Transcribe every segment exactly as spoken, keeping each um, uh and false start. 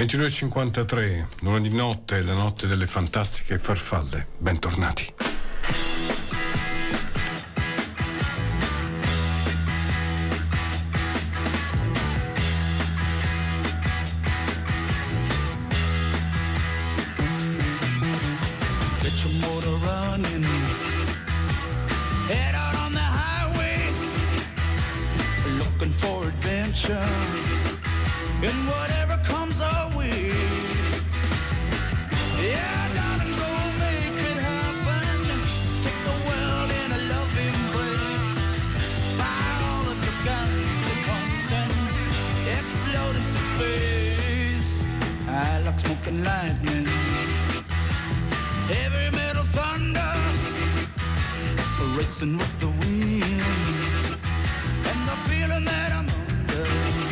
ventidue e cinquantatré, lunedì notte, la notte delle fantastiche farfalle. Bentornati. Get your motor running, head out on the highway, looking for adventure, and whatever comes our way. Yeah, darling, go make it happen. Take the world in a loving embrace. Fire all of your guns at once and explode into space. I like smoking lightning, heavy metal thunder, racing with the wind, and the feeling that I'm under.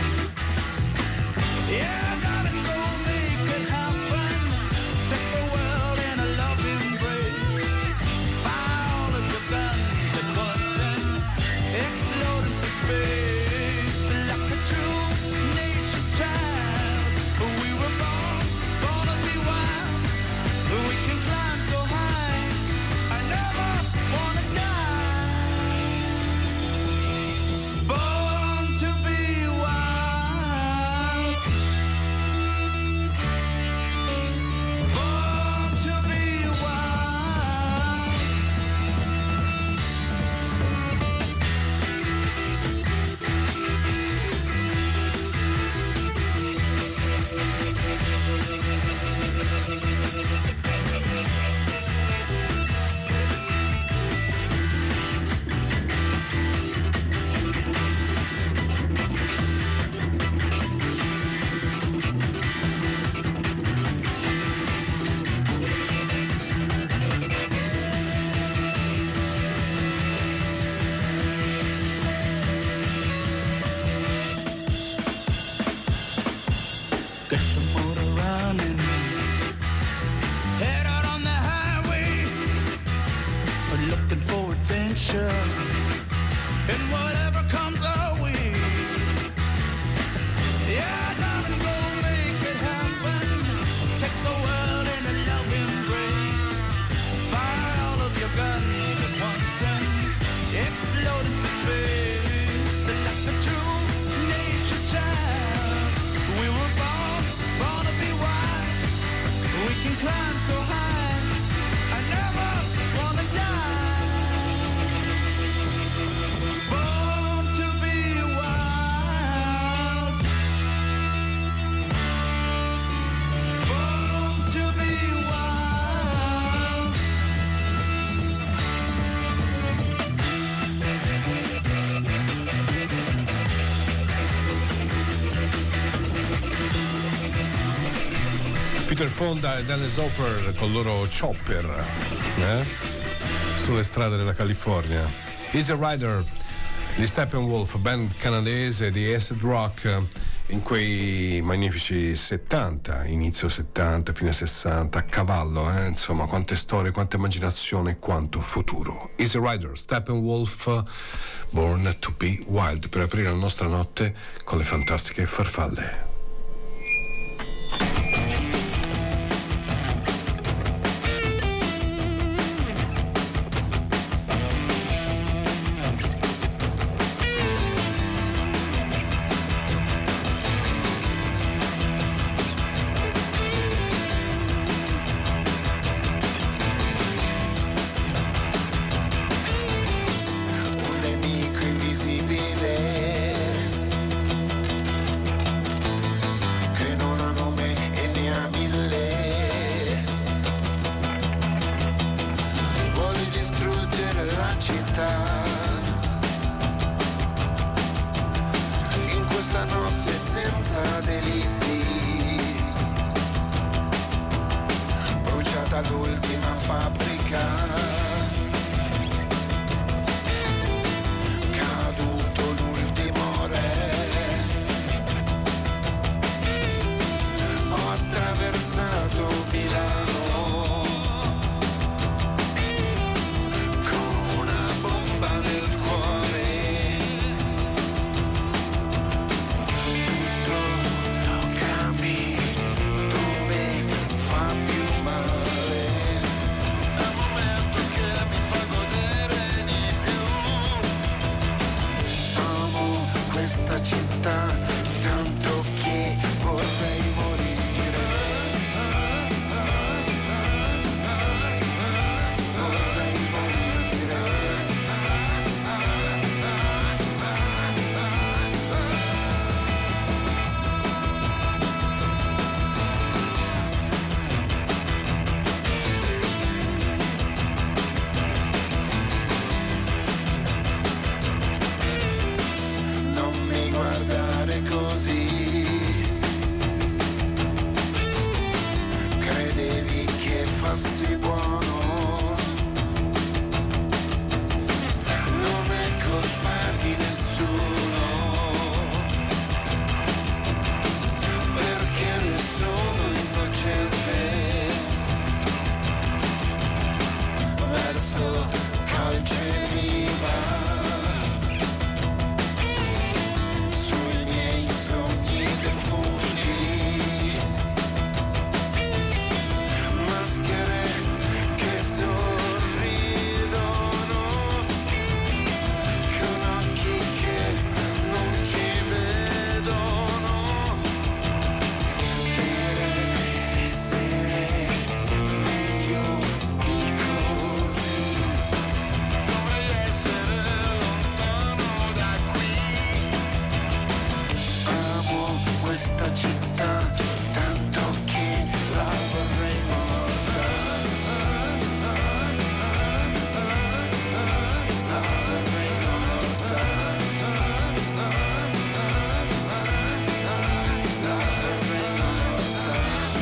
Yeah, darling, go make it happen. Take the world in a loving embrace. Fire all of your guns at once and explode into space. Like a true nature's child, we were born, born to be wild. We can climb so high, I never wanna die. Born to be wild. Born to be wild. Get your motor running, head out on the highway, looking for adventure, and whatever comes our way. Yeah, darling, go make it happen. Take the world in a loving embrace. Fire all of your guns at once and explode into space. Like a true nature's child, we were born, born to be wild. We can climb so high, I never wanna die. Born to be wild. Born to be wild. Peter Fonda e Dennis Hopper con il loro Chopper, eh? Sulle strade della California. Easy Rider di Steppenwolf, band canadese di acid rock in quei magnifici settanta, inizio settanta, fine sessanta, a cavallo, eh? Insomma, quante storie, quanta immaginazione, quanto futuro. Easy Rider, Steppenwolf, Born to be Wild, per aprire la nostra notte con le fantastiche farfalle. Un nemico invisibile città, tanto che vorrei morire. Vorrei morire. Non mi guardare così, credevi che fossi buono, non è colpa di nessuno, perché ne sono innocente, verso calceviva. Sui miei sogni defunti, maschere che sorridono, con occhi che non ci vedono. Per essere meglio di così, dovrei essere lontano da qui. Amo questa città, tanto che la vorrei morta. La vorrei morta. La vorrei morta.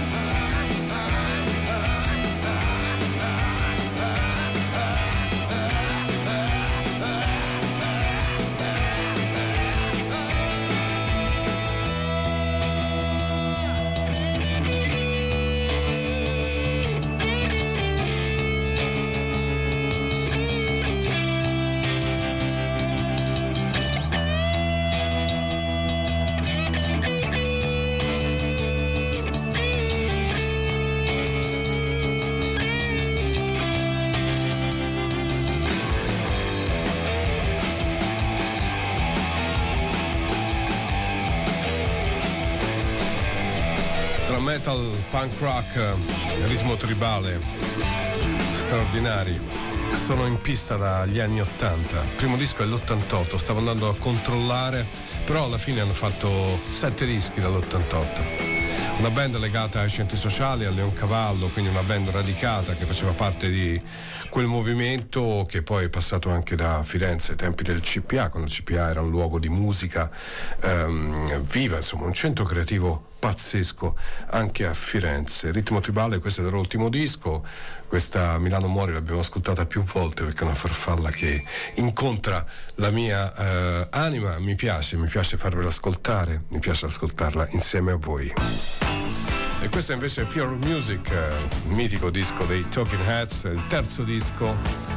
Tra metal, punk rock, ritmo tribale, straordinari. Sono in pista dagli anni ottanta. Il primo disco è l'ottantotto, stavo andando a controllare, però alla fine hanno fatto sette dischi dall'ottantotto. Una band legata ai centri sociali, a Leoncavallo, quindi una band radicata che faceva parte di quel movimento che poi è passato anche da Firenze ai tempi del C P A, quando il C P A era un luogo di musica ehm, viva, insomma un centro creativo pazzesco anche a Firenze. Ritmo tribale, questo è il loro ultimo disco. Questa Milano Muore l'abbiamo ascoltata più volte perché è una farfalla che incontra la mia eh, anima. Mi piace, mi piace farvela ascoltare, mi piace ascoltarla insieme a voi. E questo invece è Fear of Music, eh, mitico disco dei Talking Heads, il terzo disco,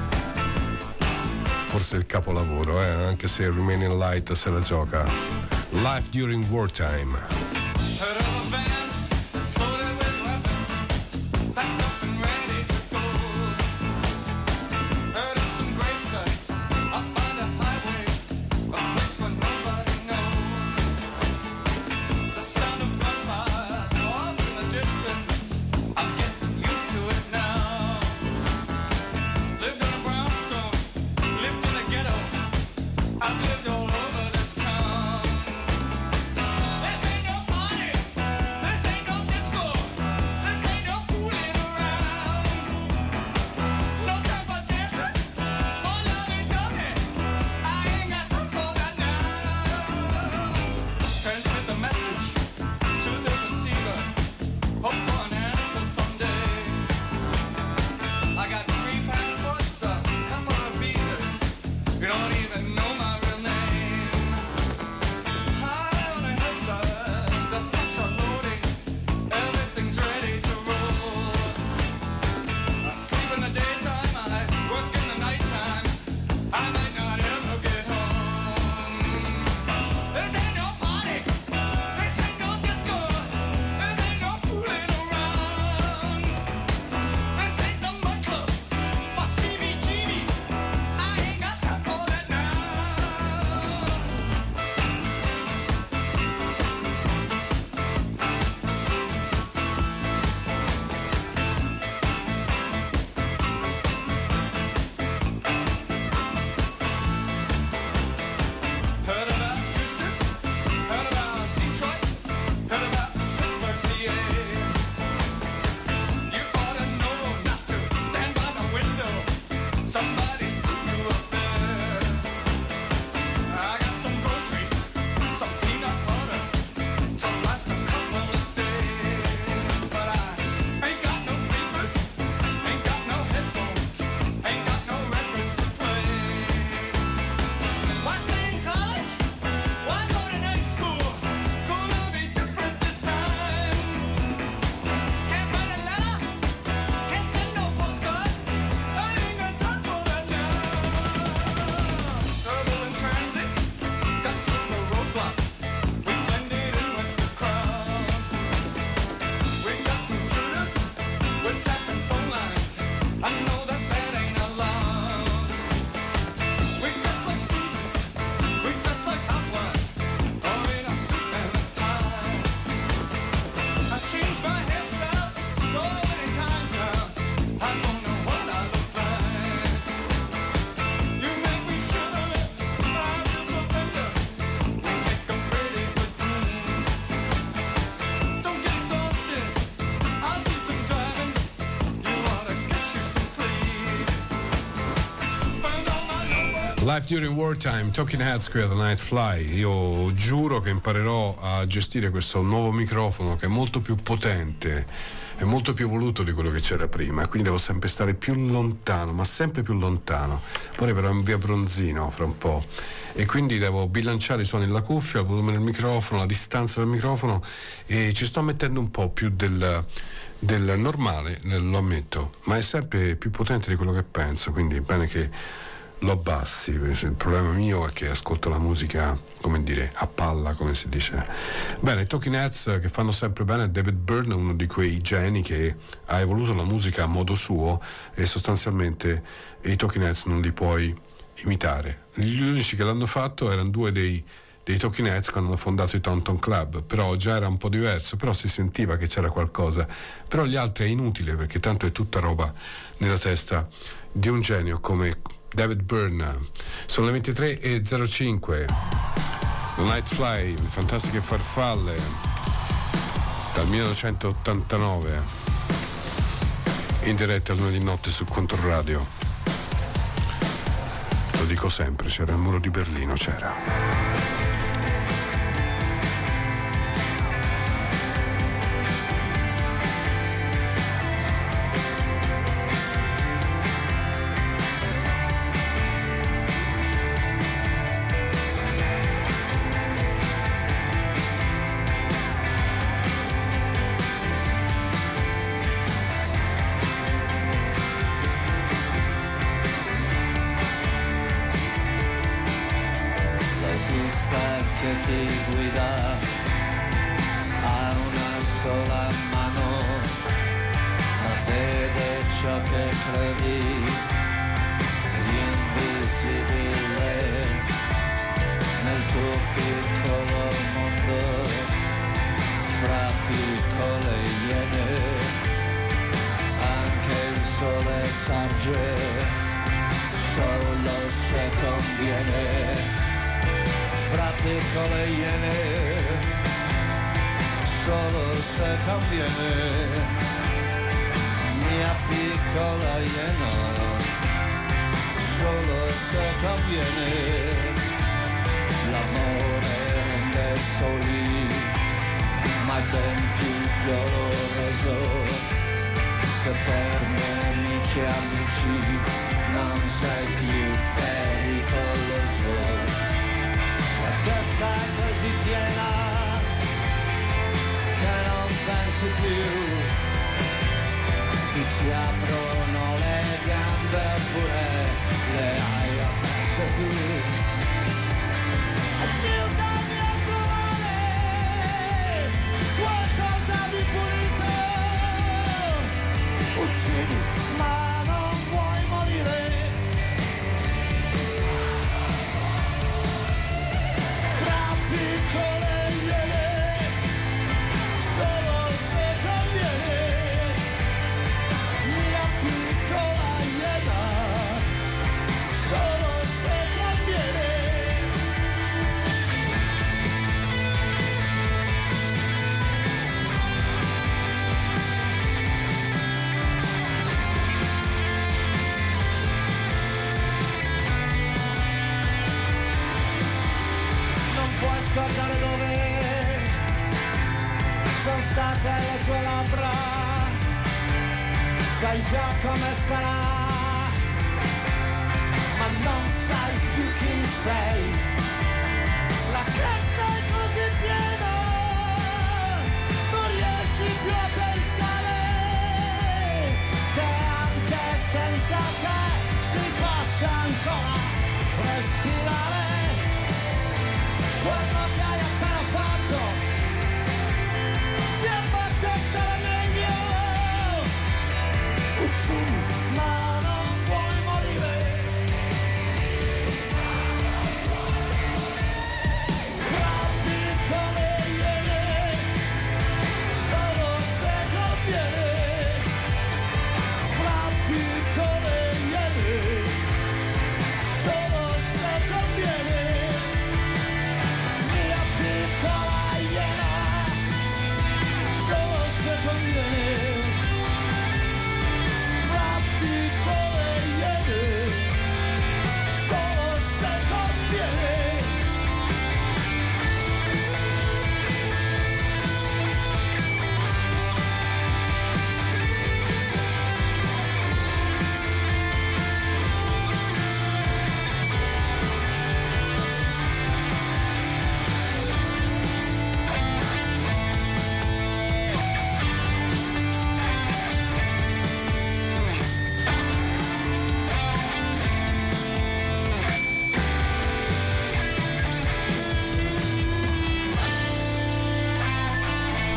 forse il capolavoro, eh, anche se Remaining Light se la gioca. Life During Wartime. Heard of a van that's loaded with weapons, packed up and ready to go. Heard of some grave sites up by the highway, a place where nobody knows. The sound of gunfire off in the distance, I'm getting used to it now. Lived on a brownstone, lived in a ghetto, I've lived all over this town. This ain't no Life During Wartime, Talking Heads qui ad Nightfly. Io giuro che imparerò a gestire questo nuovo microfono che è molto più potente, è molto più evoluto di quello che c'era prima, quindi devo sempre stare più lontano, ma sempre più lontano. Poi però in via Bronzino fra un po', e quindi devo bilanciare i suoni della cuffia, il volume del microfono, la distanza del microfono, e ci sto mettendo un po' più del, del normale, lo ammetto, ma è sempre più potente di quello che penso, quindi è bene che lo abbassi. Il problema mio è che ascolto la musica, come dire, a palla, come si dice. Bene, i Talking Heads, che fanno sempre bene. David Byrne è uno di quei geni che ha evoluto la musica a modo suo, e sostanzialmente i Talking Heads non li puoi imitare. Gli unici che l'hanno fatto erano due dei dei Talking Heads quando hanno fondato i Taunton Club, però già era un po' diverso, però si sentiva che c'era qualcosa. Però gli altri è inutile, perché tanto è tutta roba nella testa di un genio come David Byrne. Sono le ventitré e zero cinque. The Nightfly, le fantastiche farfalle dal millenovecentottantanove, in diretta lunedì notte su Controradio. Lo dico sempre, c'era il muro di Berlino, c'era. Che ti guida ha una sola mano, ma vede ciò che credi di invisibile nel tuo piccolo mondo, fra piccole iene. Anche il sole sorge solo se conviene, fra piccole iene, solo se conviene. Mia piccola iena, solo se conviene. L'amore rende soli, ma è ben più doloroso se per nemici e amici non sei più pericoloso. La testa è così piena che non pensi più, ti si aprono le gambe oppure le hai aperte tu. Aiutami a trovare qualcosa di pulito, uccidi ma non vuoi morire. Piccole iene, solo se conviene. Mia piccola iena, solo se conviene. Puoi scordare dove sono state le tue labbra, sai già come sarà, ma non sai più chi sei. La testa è così piena, non riesci più a pensare che anche senza te si possa ancora respirare. Quello che hai appena fatto ti ha fatto stare meglio. Uccidi ma non vuoi morire. Fra piccole iene, solo se conviene. Fra piccole iene, solo se conviene. Mia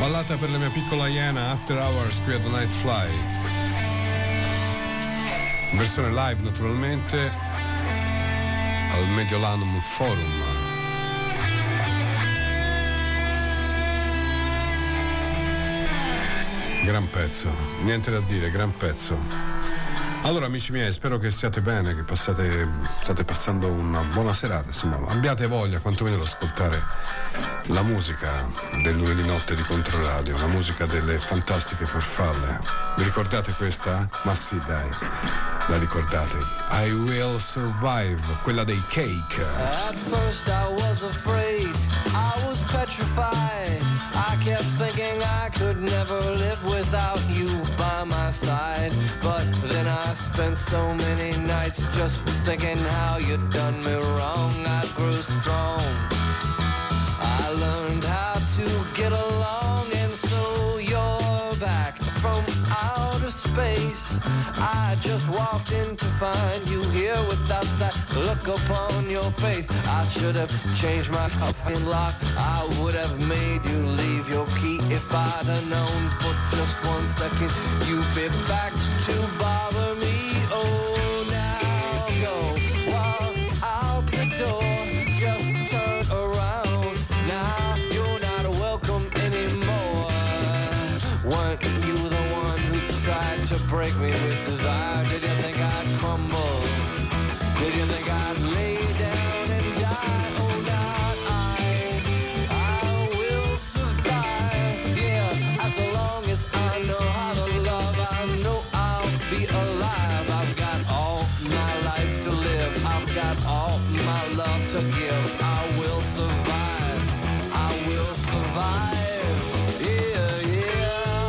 Ballata per la mia piccola iena, After Hours qui a The Night Fly. Versione live naturalmente al Mediolanum Forum. Gran pezzo, niente da dire, gran pezzo. Allora amici miei, spero che siate bene, che passate, state passando una buona serata, insomma, abbiate voglia quantomeno di ascoltare la musica del lunedì notte di Controradio, la musica delle fantastiche farfalle. Vi ricordate questa? Ma sì, dai, la ricordate? I Will Survive, quella dei Cake. At first I was afraid, I was petrified. I kept thinking I could never live without you by my side. But then I spent so many nights just thinking how you'd done me wrong. I grew strong, I learned how to get along, and so you're back from outer space. I just walked in to find you here without that look upon your face. I should have changed my fucking lock, I would have made you leave your key. If I'd have known for just one second you'd be back to bother me. Oh, now go walk out the door, just turn around. Now you're not welcome anymore. Weren't you the one who tried to break me with desire? Did you think I'd crumble? Did you think I'd lay down and die? Oh, now I, I will survive. Yeah, as long as I know how to love, I know I'll be alive. I've got all my life to live, I've got all my love to give. I will survive, I will survive. Yeah, yeah.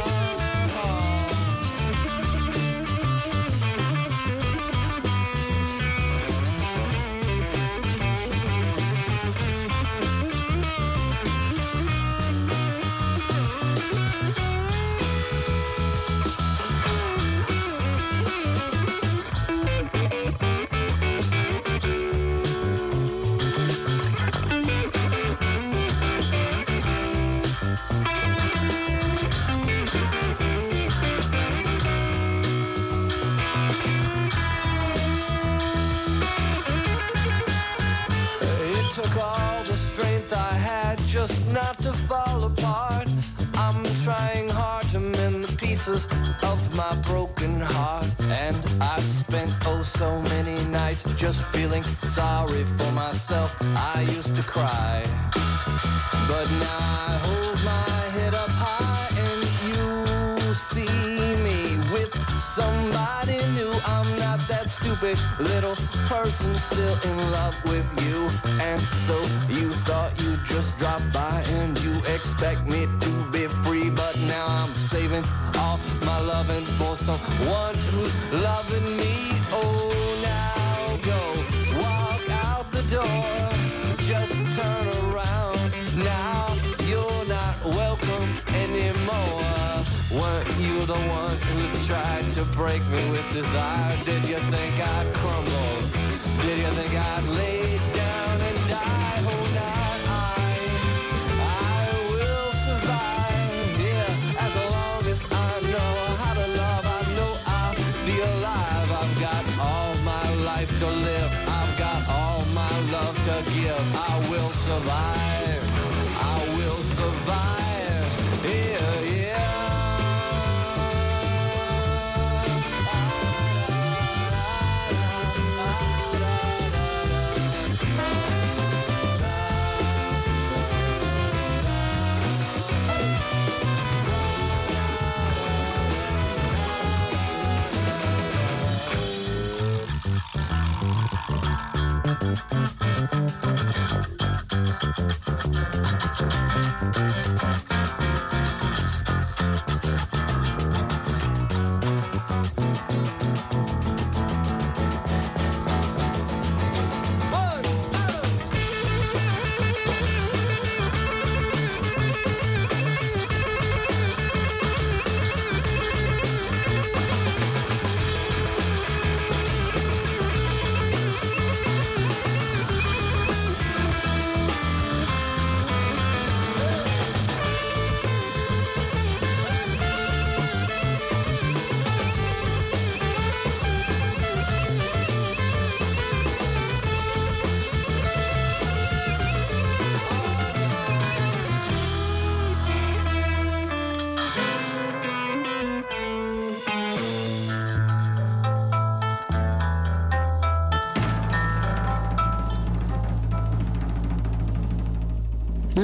Took all the strength I had just not to fall apart. I'm trying hard to mend the pieces of my broken heart. And I've spent oh so many nights just feeling sorry for myself. I used to cry, but now I hold my head up high and you see me with somebody new. I'm not that stupid little person still in love with you. And so you thought you'd just drop by and you expect me to be free. But now I'm saving all my loving for someone who's loving me. Oh, now go walk out the door, just turn around. Now you're not welcome anymore. Weren't you the one who tried to break me with desire? Did you think I'd crumble? Did you think I'd lay down and die? Oh, now I, I will survive. Yeah, as long as I know how to love, I know I'll be alive. I've got all my life to live, I've got all my love to give. I will survive, I will survive. Yeah, yeah.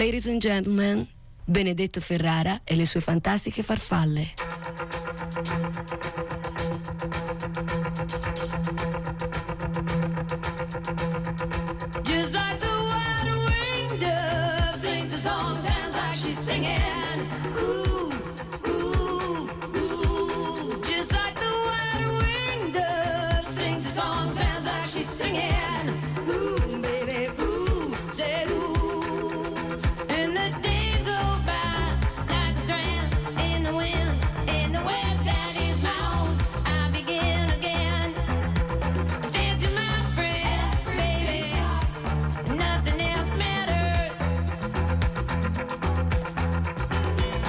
Ladies and gentlemen, Benedetto Ferrara e le sue fantastiche farfalle. Just like the white-winged dove sings a song, sounds like she's singing. Ooh, ooh, ooh. Just like the white-winged dove sings a song, sounds like she's singing. Ooh, baby, ooh, said ooh. And the days go by like a strand in the wind, in the web that is my own. I begin again. Said to my friend, baby, nothing else matters.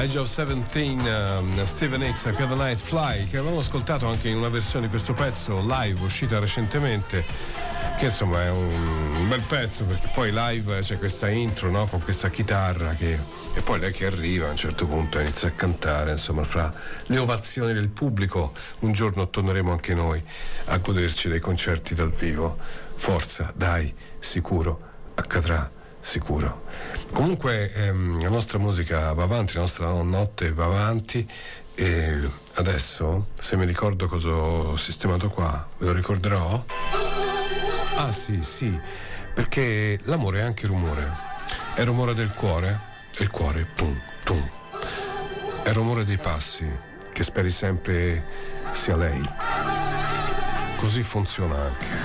Age of seventeen, um, Steven Hicks, Can the Night Fly, che avevamo ascoltato anche in una versione di questo pezzo live uscita recentemente, che insomma è un, un bel pezzo, perché poi live c'è questa intro, no? Con questa chitarra che, e poi lei che arriva a un certo punto e inizia a cantare, insomma, fra le ovazioni del pubblico. Un giorno torneremo anche noi a goderci dei concerti dal vivo. Forza, dai, sicuro accadrà, sicuro. Comunque ehm, la nostra musica va avanti, la nostra notte va avanti, e adesso, se mi ricordo cosa ho sistemato qua, ve lo ricorderò. Ah sì, sì, perché l'amore è anche rumore, è il rumore del cuore, e il cuore tum tum, è il rumore dei passi, che speri sempre sia lei. Così funziona anche.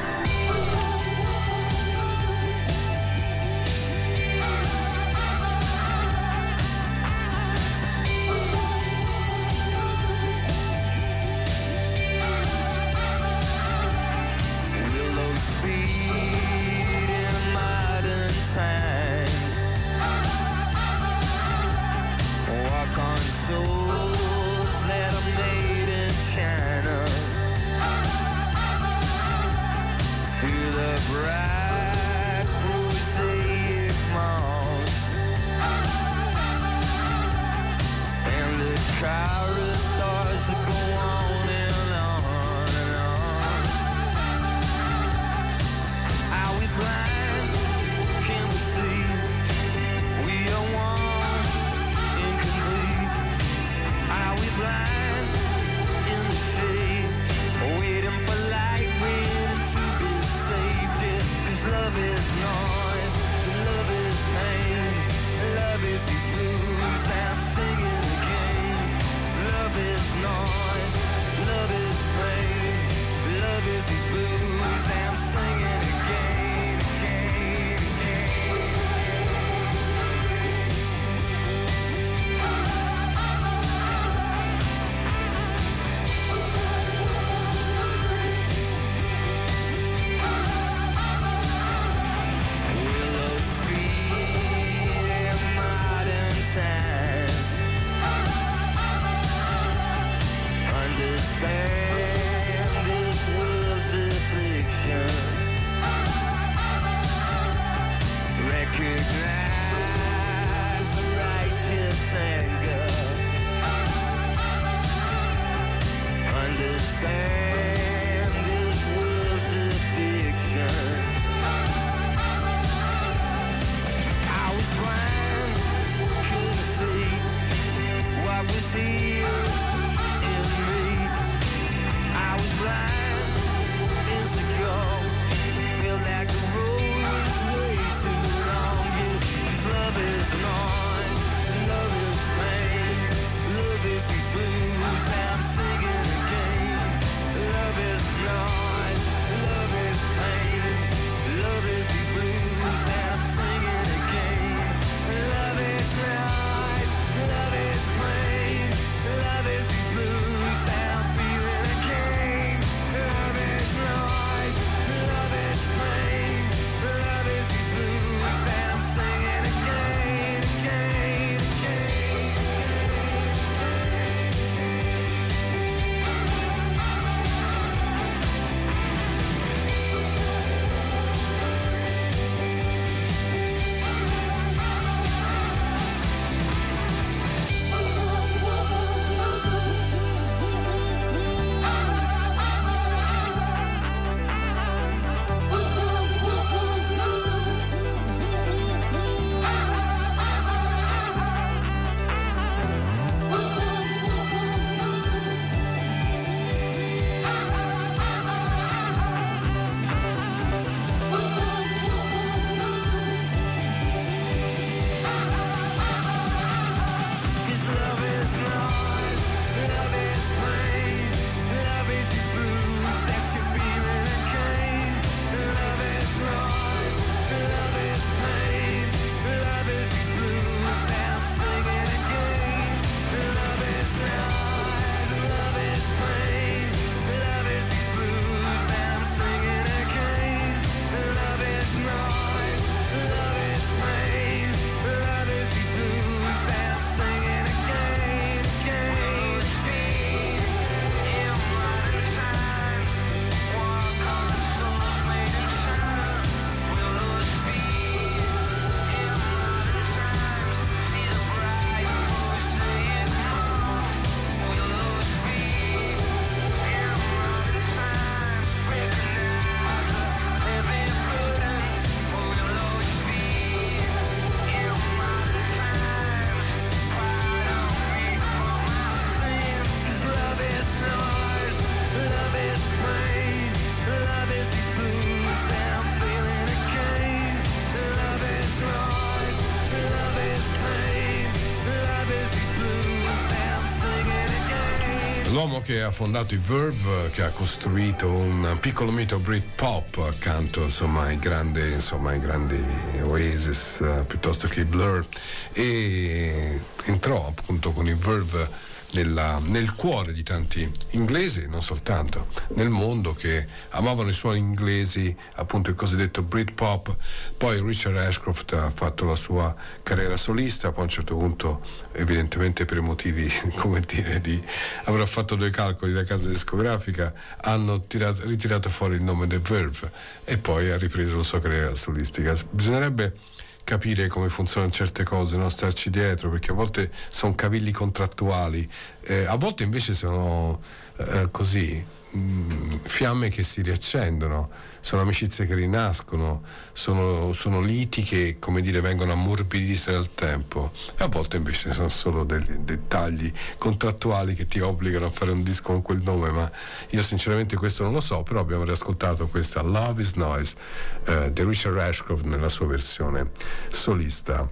l'uomo che ha fondato i Verve, che ha costruito un piccolo mito Britpop accanto insomma ai grandi, insomma ai grandi Oasis uh, piuttosto che i Blur, e entrò appunto con i Verve nella, nel cuore di tanti inglesi, non soltanto, nel mondo, che amavano i suoni inglesi, appunto il cosiddetto Britpop. Poi Richard Ashcroft ha fatto la sua carriera solista, poi a un certo punto, evidentemente per motivi, come dire, di avrà fatto due calcoli da casa discografica, hanno tirato, ritirato fuori il nome The Verve, e poi ha ripreso la sua carriera solistica. Bisognerebbe capire come funzionano certe cose, non starci dietro, perché a volte sono cavilli contrattuali, eh, a volte invece sono eh, così mh, fiamme che si riaccendono, sono amicizie che rinascono, sono, sono liti che, come dire, vengono ammorbidite dal tempo, e a volte invece sono solo dei dettagli contrattuali che ti obbligano a fare un disco con quel nome. Ma io sinceramente questo non lo so, però abbiamo riascoltato questa Love is Noise eh, di Richard Ashcroft nella sua versione solista.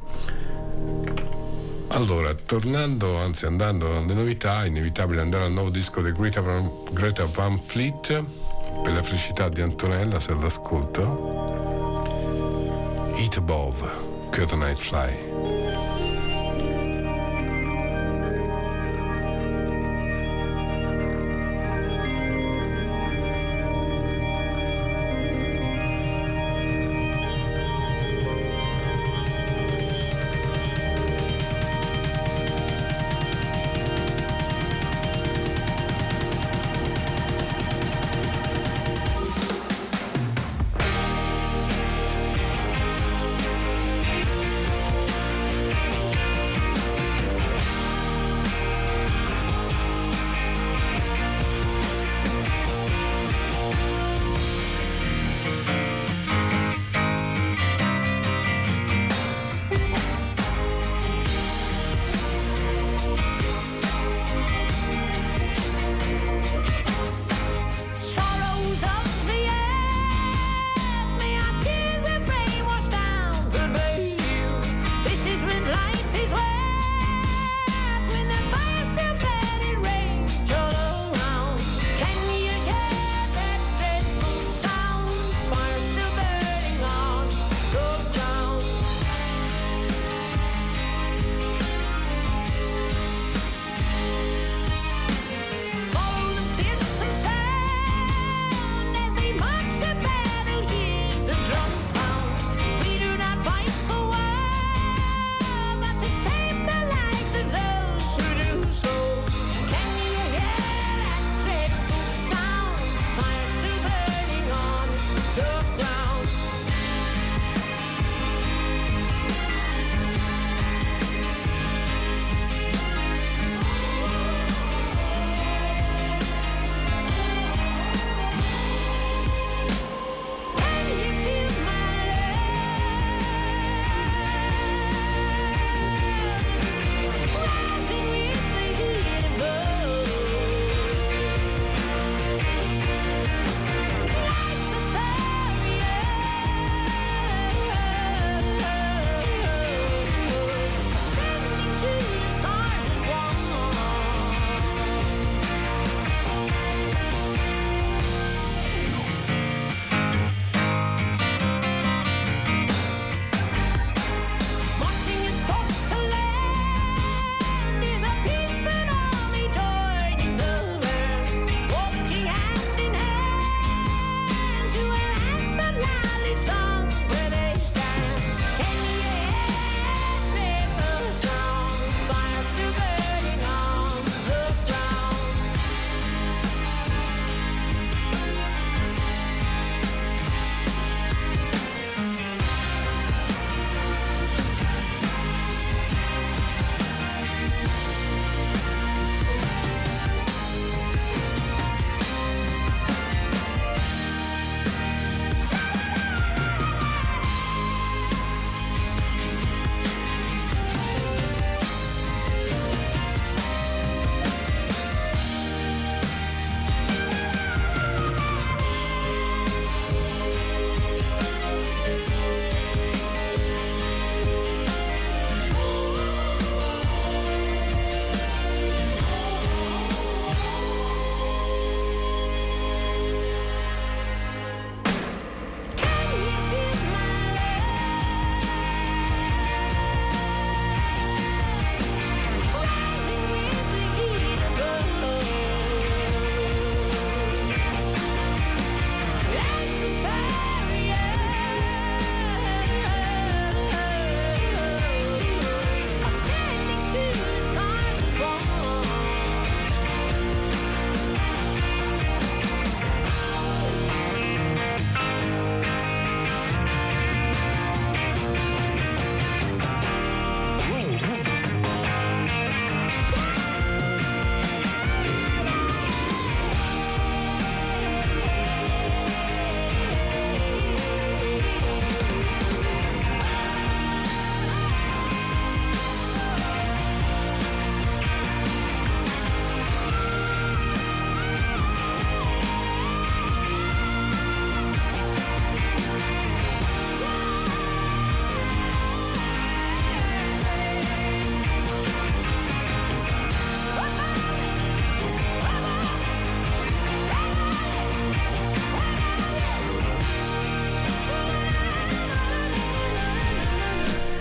Allora, tornando, anzi andando alle novità, è inevitabile andare al nuovo disco di Greta Van, Greta Van Fleet, per la felicità di Antonella se l'ascolto. Eat Above, Curtain Night Fly. Eat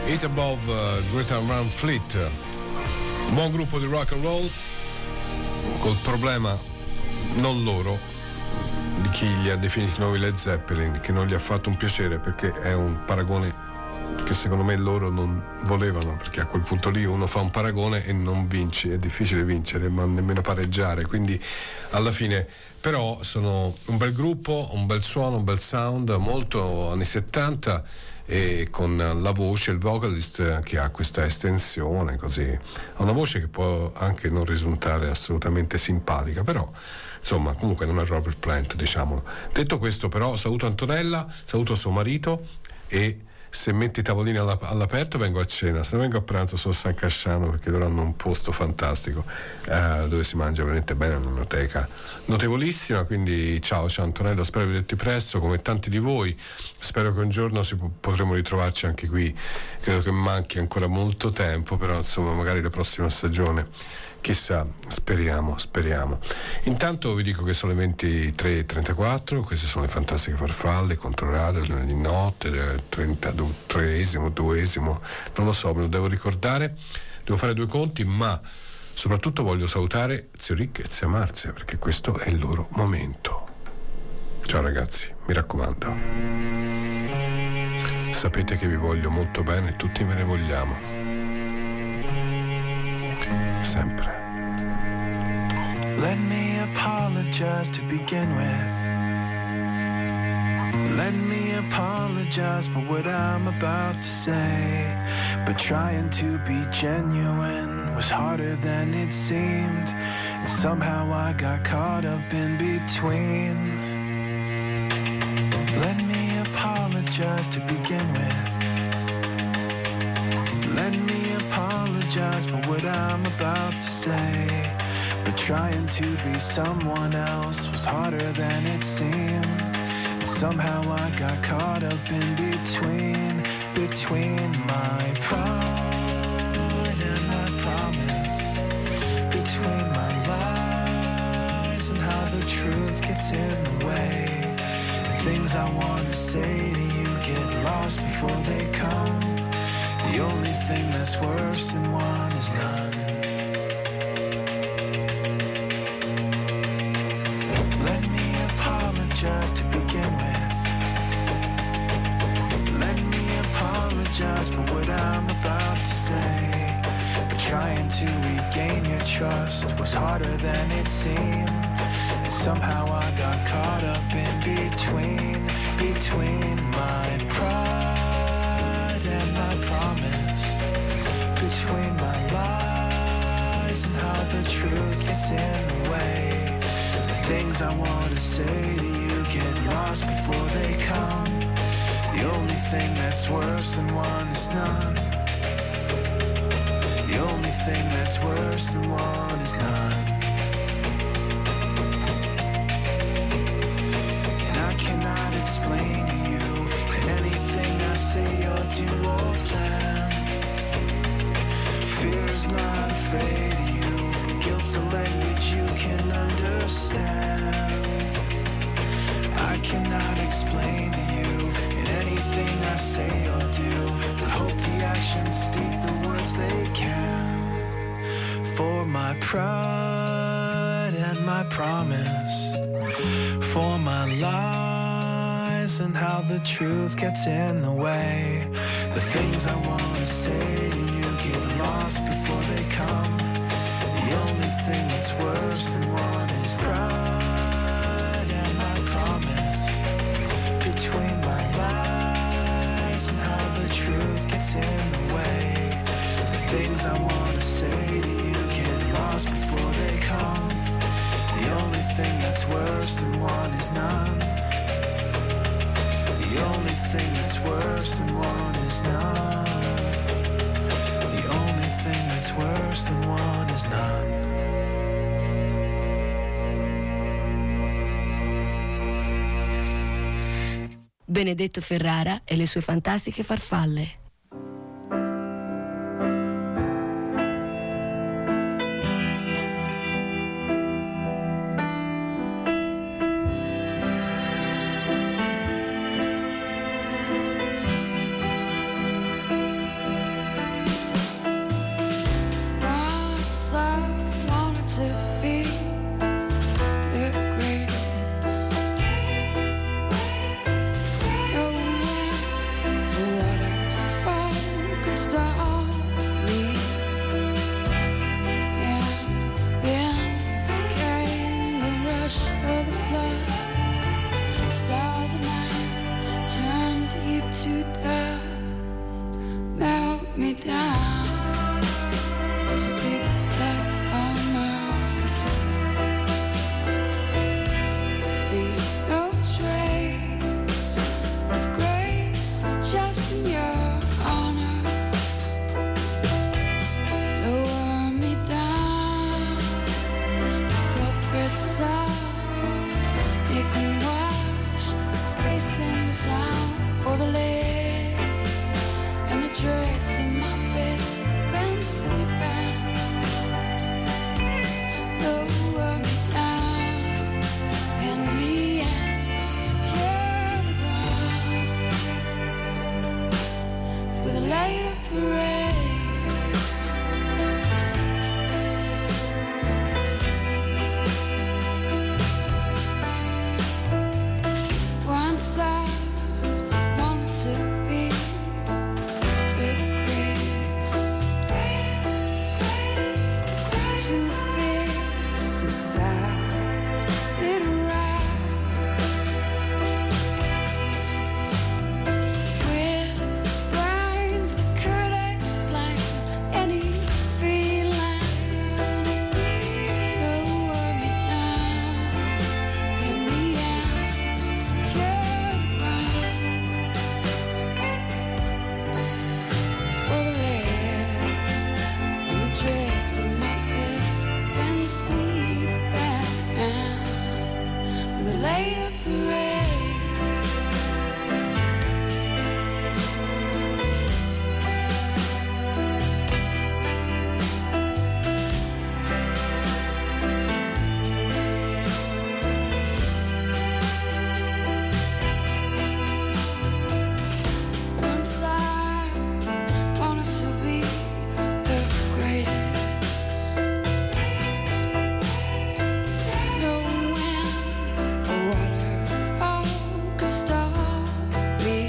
Hit Above uh, Greta Van Fleet, un buon gruppo di rock and roll, col problema non loro di chi li ha definiti nuovi Led Zeppelin, che non gli ha fatto un piacere, perché è un paragone che secondo me loro non volevano, perché a quel punto lì uno fa un paragone e non vinci, è difficile vincere, ma nemmeno pareggiare, quindi alla fine. Però sono un bel gruppo, un bel suono, un bel sound, molto anni settanta, e con la voce, il vocalist che ha questa estensione così, ha una voce che può anche non risultare assolutamente simpatica, però insomma comunque non è Robert Plant, diciamolo. Detto questo, però, saluto Antonella, saluto suo marito, e se metti i tavolini alla, all'aperto vengo a cena, se no vengo a pranzo su San Casciano, perché loro hanno un posto fantastico eh, dove si mangia veramente bene, una noteca notevolissima. Quindi ciao, ciao Antonella, spero di vederti presto come tanti di voi, spero che un giorno si po- potremo ritrovarci anche qui, credo che manchi ancora molto tempo, però insomma magari la prossima stagione, chissà, speriamo, speriamo. Intanto vi dico che sono le ventitré e trentaquattro, queste sono le Fantastiche Farfalle, Controradio, lunedì notte, del trentatreesimo, duesimo, non lo so, me lo devo ricordare, devo fare due conti, ma soprattutto voglio salutare zio Rick e zia Marzia, perché questo è il loro momento. Ciao ragazzi, mi raccomando, sapete che vi voglio molto bene e tutti ve ne vogliamo, sempre. Let me apologize to begin with. Let me apologize for what I'm about to say. But trying to be genuine was harder than it seemed, and somehow I got caught up in between. Let me apologize to begin with. Let me apologize for what I'm about to say. But trying to be someone else was harder than it seemed, and somehow I got caught up in between, between my pride and my promise, between my lies and how the truth gets in the way, and things I want to say to you get lost before they come. The only thing that's worse than one is none. Let me apologize to begin with. Let me apologize for what I'm about to say. But trying to regain your trust was harder than it seemed, and somehow I got caught up in between, between my pride and my promise, between my lies and how the truth gets in the way. The things I want to say to you get lost before they come. The only thing that's worse than one is none. The only thing that's worse than one is none. And I cannot explain to you in anything I say or do or plan. Fear is not afraid of you, but guilt's a language you can understand. I cannot explain to you in anything I say or do, but hope the actions speak the words they can. For my pride and my promise, for my lies and how the truth gets in the way. The things I want to say to you get lost before they come. The only thing that's worse than one is pride and my promise, between my lies and how the truth gets in the way. The things I want to say to you get lost before they come. The only thing that's worse than one is none. The only thing that's worse than one is none. The only thing that's worse than one is none. Benedetto Ferrara e le sue fantastiche farfalle. stop me. Yeah, then came the rush of the flood. Stars of night turned deep to dust, melt me down. It's a big black hammer. Leave no trace of grace, just in your honor. Lower me down, culprit sound. You can watch the space and the sound for the leg and the dregs in my bed. Been sleeping. Lower me down, pin me and secure the ground for the later parade. Once I wanted to be the greatest, to face society right, with brains that could explain any feeling. Lower me down, pin me and secure the ground for the lead and the dregs in my head. Been sleeping for the later parade. Once I wanted to be the greatest. No wind or waterfall could stop me.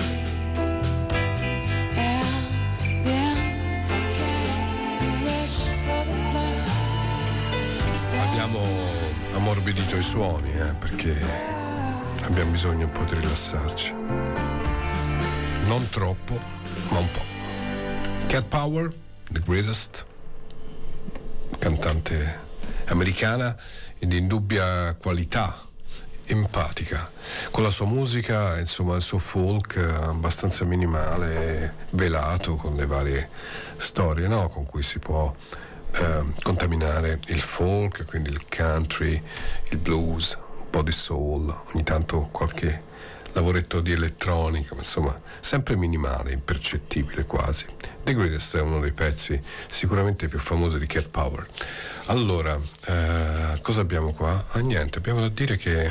And then came the rush of the flood. Stars Abbiamo ammorbidito i suoni, eh, perché abbiamo bisogno un po' di rilassarci. Non troppo, ma un po'. Cat Power, The Greatest, cantante americana di indubbia qualità, empatica, con la sua musica, insomma il suo folk abbastanza minimale, velato, con le varie storie, no? Con cui si può eh, contaminare il folk, quindi il country, il blues, un po' di soul, ogni tanto qualche lavoretto di elettronica, ma insomma sempre minimale, impercettibile quasi. The Greatest è uno dei pezzi sicuramente più famosi di Cat Power. Allora, eh, cosa abbiamo qua? Ah, niente, abbiamo da dire che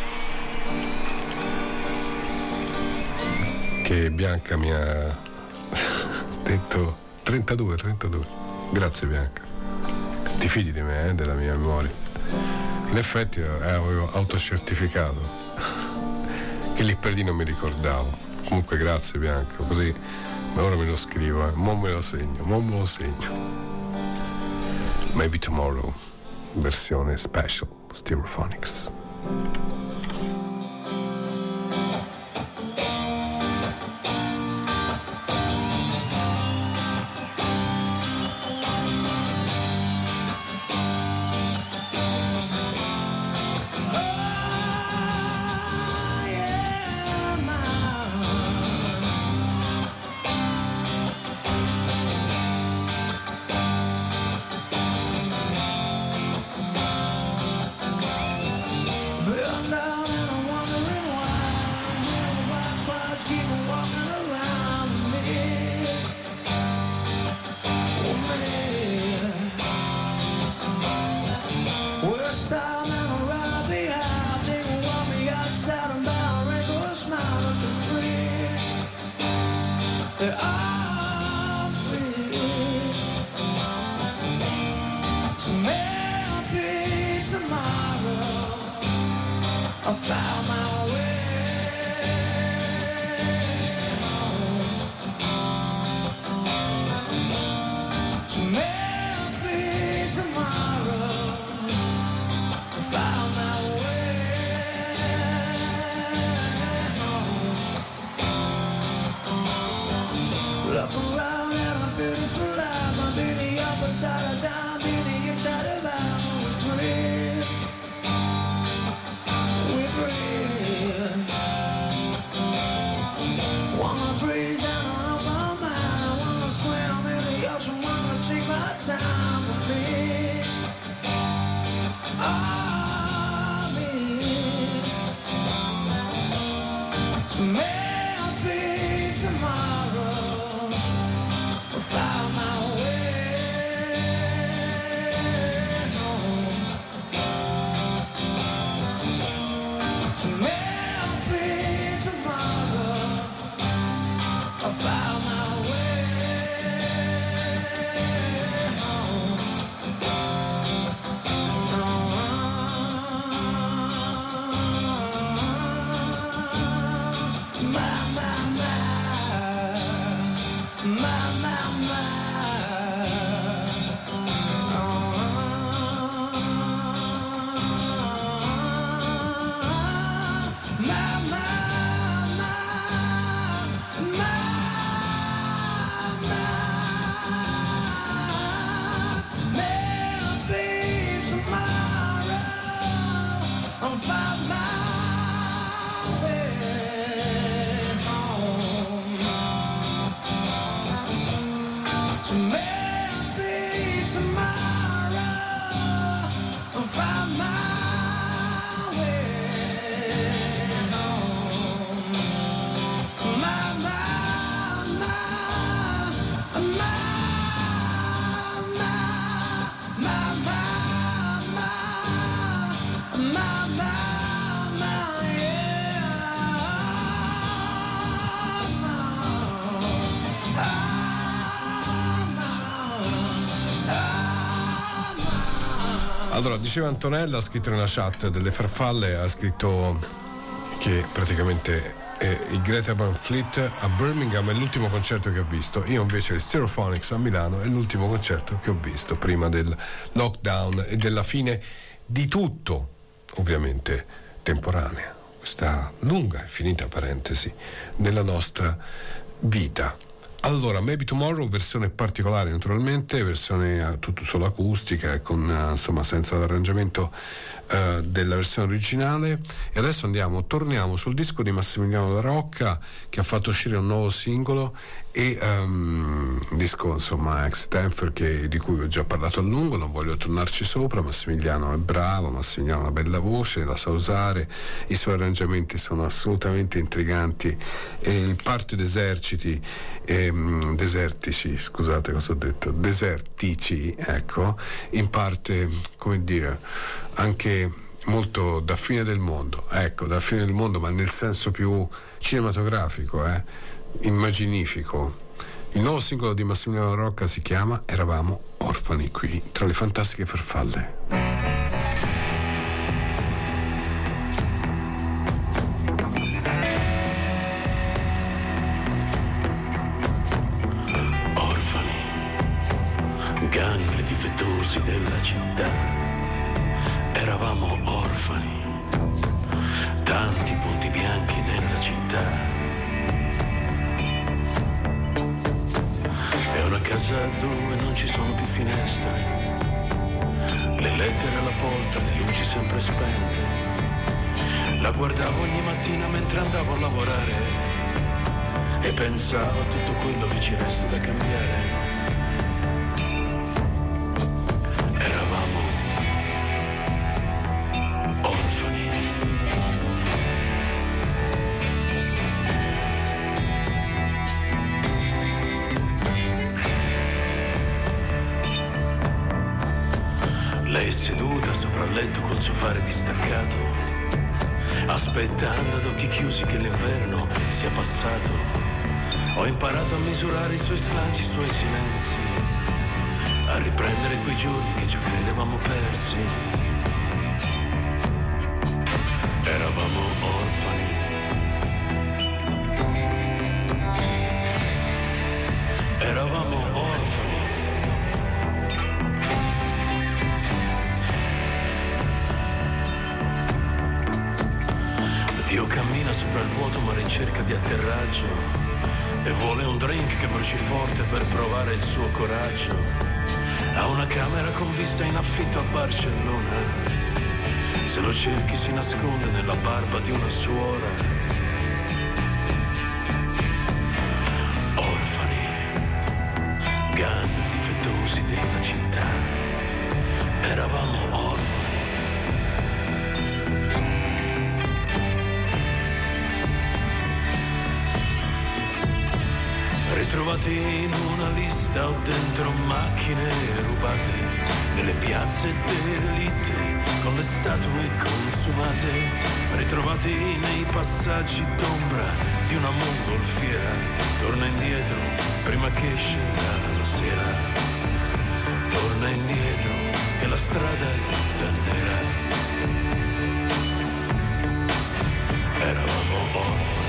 che Bianca mi ha detto trentadue, trentadue. Grazie Bianca. Ti fidi di me, eh, della mia memoria? In effetti eh, avevo autocertificato che lì per lì non mi ricordavo. Comunque grazie Bianca, così ora me lo scrivo, eh. Mo me lo segno, mo me lo segno. Maybe Tomorrow, versione special Stereophonics. Burn down So maybe tomorrow I'll find my way home. My, my, my, my, my, my, my, my, my, my, yeah. Allora, diceva Antonella, ha scritto nella chat delle farfalle, ha scritto che praticamente eh, il Greta Van Fleet a Birmingham è l'ultimo concerto che ho visto. Io invece il Stereophonics a Milano è l'ultimo concerto che ho visto prima del lockdown e della fine di tutto, ovviamente temporanea, questa lunga e finita parentesi nella nostra vita. Allora, Maybe Tomorrow, versione particolare naturalmente, versione uh, tutto solo acustica e con uh, insomma senza l'arrangiamento uh, della versione originale. E adesso andiamo, torniamo sul disco di Massimiliano La Rocca, che ha fatto uscire un nuovo singolo e um, un disco insomma ex Temper, che di cui ho già parlato a lungo, non voglio tornarci sopra. Massimiliano è bravo, Massimiliano ha una bella voce, la sa usare, i suoi arrangiamenti sono assolutamente intriganti e parte d'eserciti e desertici, scusate cosa ho detto, desertici, ecco, in parte, come dire, anche molto da fine del mondo, ecco, da fine del mondo, ma nel senso più cinematografico, eh, immaginifico. Il nuovo singolo di Massimiliano Rocca si chiama Eravamo orfani, qui tra le fantastiche farfalle. Gangli difettosi della città, eravamo orfani, tanti punti bianchi nella città. È una casa dove non ci sono più finestre, le lettere alla porta, le luci sempre spente. La guardavo ogni mattina mentre andavo a lavorare e pensavo a tutto quello che ci resta da cambiare. Lei è seduta sopra il letto col suo fare distaccato, aspettando ad occhi chiusi che l'inverno sia passato. Ho imparato a misurare i suoi slanci, i suoi silenzi, a riprendere quei giorni che già credevamo persi. Eravamo orfani. Eravamo orfani. Dio cammina sopra il vuoto mare in cerca di atterraggio e vuole un drink che bruci forte per provare il suo coraggio. Ha una camera con vista in affitto a Barcellona, se lo cerchi si nasconde nella barba di una suora. Orfani, gangli difettosi della città, eravamo orfani. Ritrovati in una lista o dentro macchine rubate, nelle piazze derelitte con le statue consumate, ritrovati nei passaggi d'ombra di una mongolfiera. Torna indietro prima che scenda la sera, torna indietro che la strada è tutta nera. Eravamo orfani.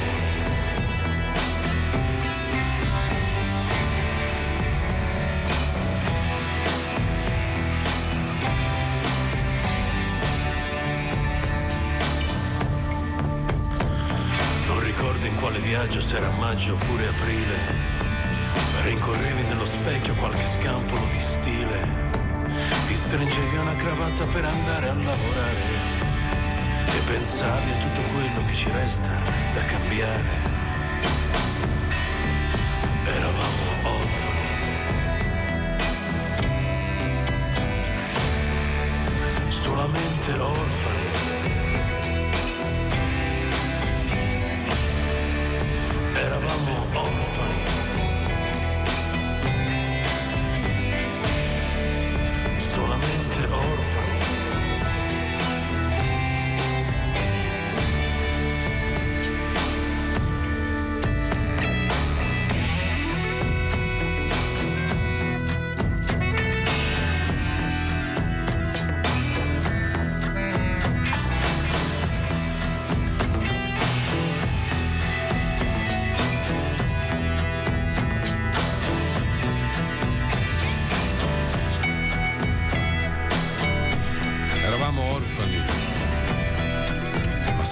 Quale viaggio, se era maggio oppure aprile, rincorrevi nello specchio qualche scampolo di stile, ti stringevi una cravatta per andare a lavorare e pensavi a tutto quello che ci resta da cambiare. Eravamo orfani.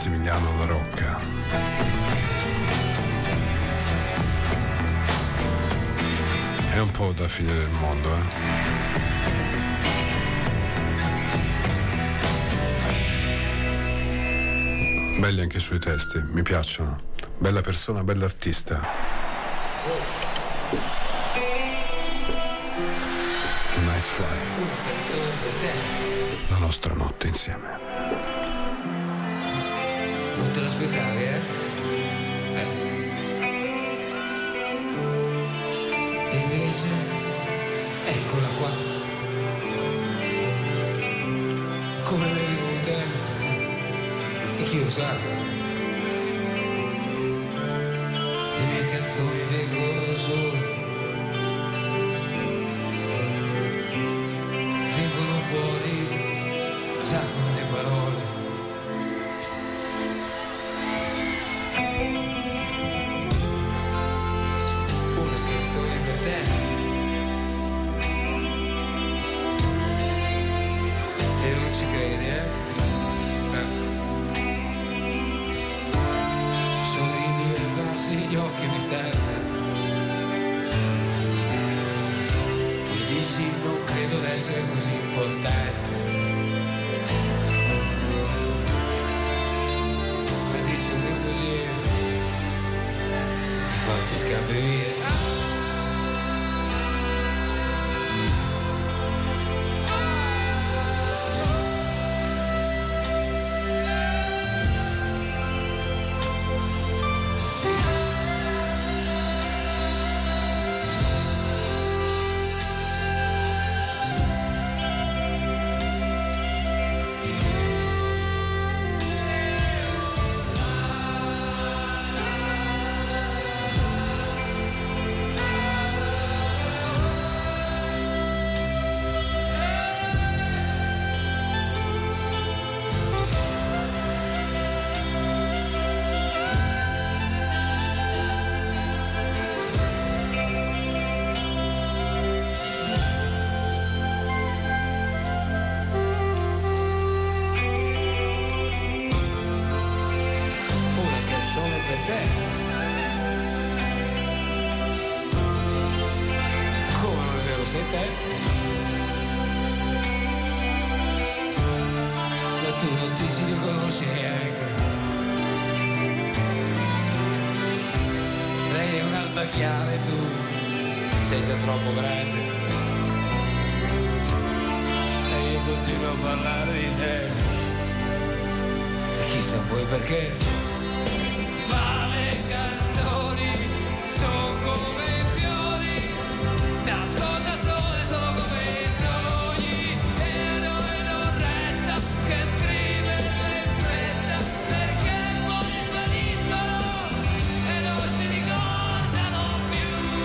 Massimiliano La Rocca. È un po' da fine del mondo, eh. Belli anche i suoi testi, mi piacciono. Bella persona, bell'artista. The Night Fly. La nostra notte insieme. Non te l'aspettavi, eh? eh? E invece, eccola qua. Come mi è venuta? E chi lo sa? Le mie canzoni vengono solo. Vengono fuori già con le parole. Una canzone per te. E non ci credi, eh? eh. Sorridi e passi gli occhi mi sterrano. Tu dici non credo d'essere così importante. Ma ti sono così. Mi fatti scappare. Sei già troppo grande e io continuo a parlare di te e chissà poi perché. Ma le canzoni sono come fiori, nasconda sole solo come i sogni e noi non resta che scriverle in fretta perché poi svaniscono e non si ricordano più.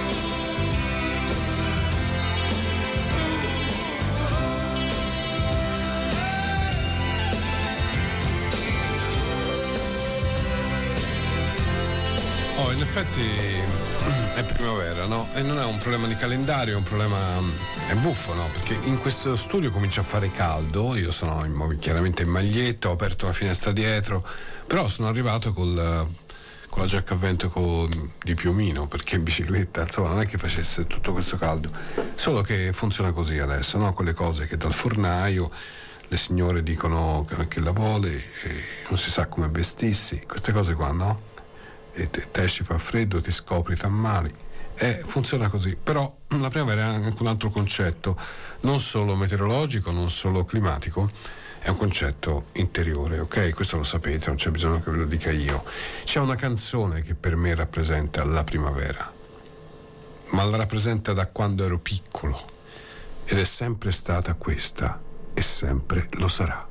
Oh, in effetti è primavera, no? E non è un problema di calendario, è un problema. È buffo, no? Perché in questo studio comincia a fare caldo, io sono in, chiaramente in maglietta, ho aperto la finestra dietro, però sono arrivato col, con la giacca a vento con, di piumino, perché in bicicletta, insomma, non è che facesse tutto questo caldo, solo che funziona così adesso, no? Quelle cose che dal fornaio le signore dicono che la vuole e non si sa come vestirsi, queste cose qua, no? E te, te esci, fa freddo, ti scopri, t'ammali, e funziona così. Però la primavera è anche un altro concetto, non solo meteorologico, non solo climatico, è un concetto interiore, ok? Questo lo sapete, non c'è bisogno che ve lo dica io. C'è una canzone che per me rappresenta la primavera, ma la rappresenta da quando ero piccolo ed è sempre stata questa e sempre lo sarà.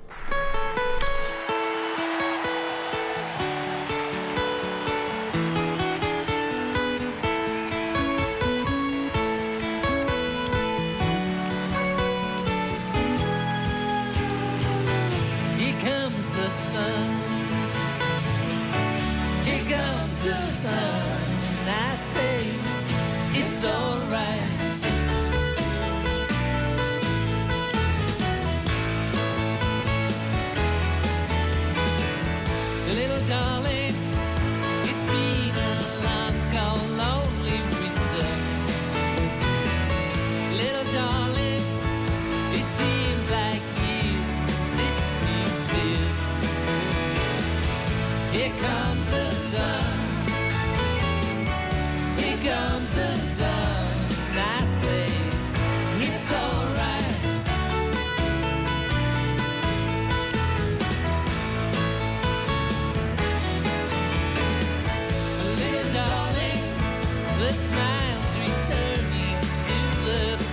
It's alright.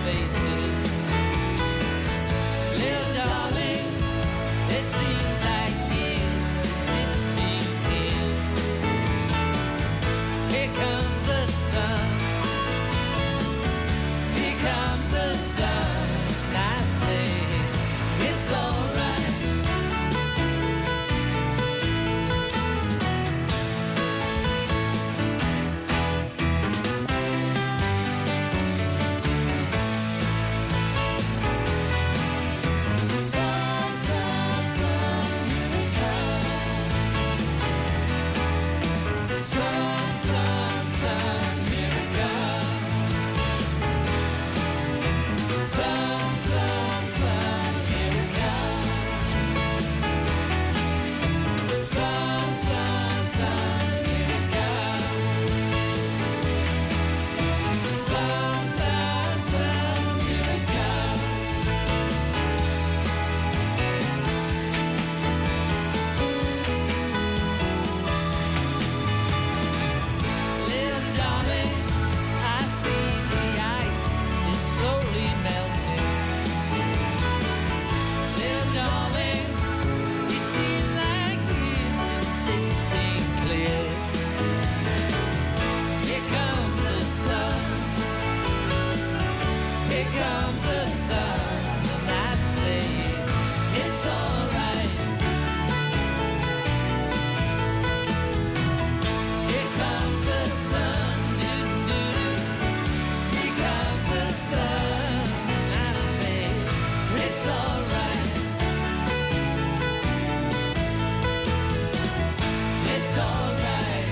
faces. Little darling, it seems like years since it's been here. Here comes the sun. Here comes the sun. I say it's alright. Sun, sun, sun, here it comes. Sun, sun, sun, here it comes. Sun, sun, sun, here it comes. Sun, sun, sun, here it comes. Sun, sun, sun, here it comes. Little darling, I see the ice is slowly melting. Little darling, it seems like years since it's been clear. Here comes the sun. Here comes the sun, and I say it's alright. Here comes the sun, doo-doo-doo. Here comes the sun, and I say it's alright. It's alright.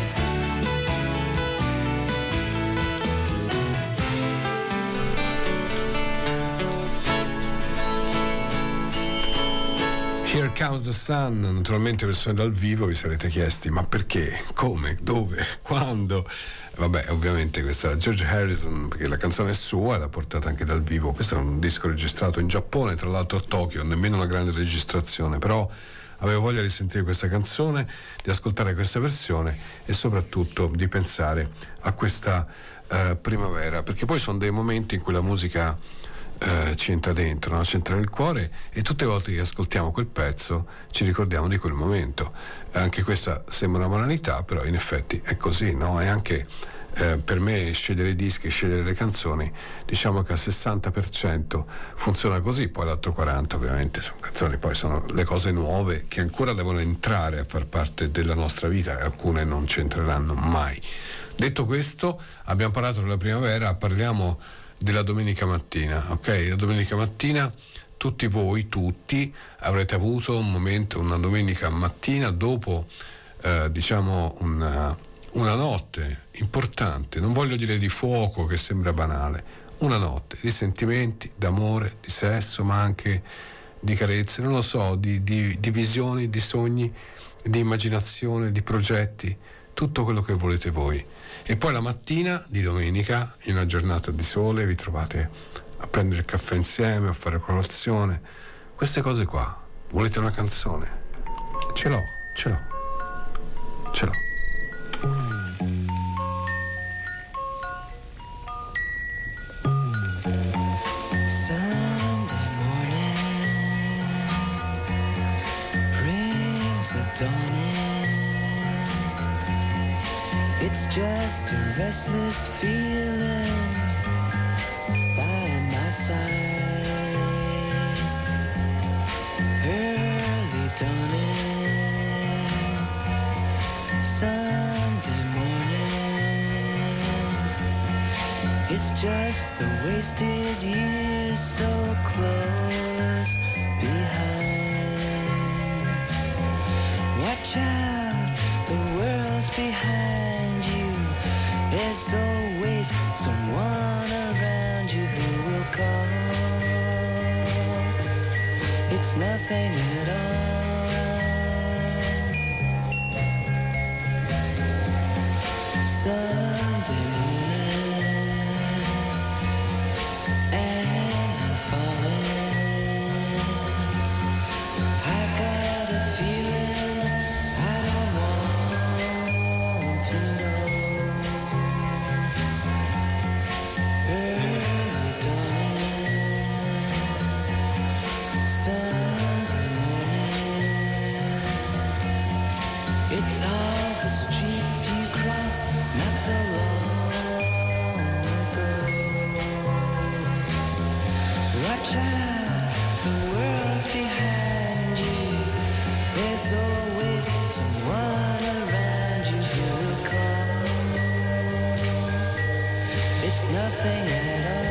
Here Comes the Sun, naturalmente versione dal vivo. Vi sarete chiesti ma perché, come, dove, quando? Vabbè, ovviamente questa è George Harrison, perché la canzone è sua, l'ha portata anche dal vivo. Questo è un disco registrato in Giappone, tra l'altro a Tokyo, nemmeno una grande registrazione, però avevo voglia di sentire questa canzone, di ascoltare questa versione e soprattutto di pensare a questa eh, primavera, perché poi sono dei momenti in cui la musica eh, ci entra dentro, no? Ci entra nel cuore, e tutte le volte che ascoltiamo quel pezzo ci ricordiamo di quel momento. Anche questa sembra una banalità, però in effetti è così, no? E anche eh, per me scegliere i dischi, scegliere le canzoni, diciamo che al sessanta per cento funziona così, poi l'altro quaranta per cento ovviamente sono canzoni, poi sono le cose nuove che ancora devono entrare a far parte della nostra vita, e alcune non c'entreranno mai. Detto questo, abbiamo parlato della primavera, parliamo della domenica mattina, ok? La domenica mattina tutti voi, tutti, avrete avuto un momento, una domenica mattina dopo eh, diciamo una, una notte importante, non voglio dire di fuoco che sembra banale, una notte di sentimenti, d'amore, di sesso, ma anche di carezze, non lo so, di, di, di visioni, di sogni, di immaginazione, di progetti, tutto quello che volete voi. E poi la mattina di domenica, in una giornata di sole, vi trovate a prendere il caffè insieme, a fare colazione, queste cose qua. Volete una canzone? Ce l'ho, ce l'ho, ce l'ho. Sunday morning brings the dawn in. It's just a restless feeling by my side. Early dawning, Sunday morning. It's just the wasted years so close behind. Watch out, the world's behind you. There's always someone around you who will call. It's nothing at all. Sunday morning, and I'm falling. I've got a feeling I don't want to know. Early dawning, It's all the streets you crossed not so long ago. Watch out, the world's behind you. There's always someone around you who will call. It's nothing at all.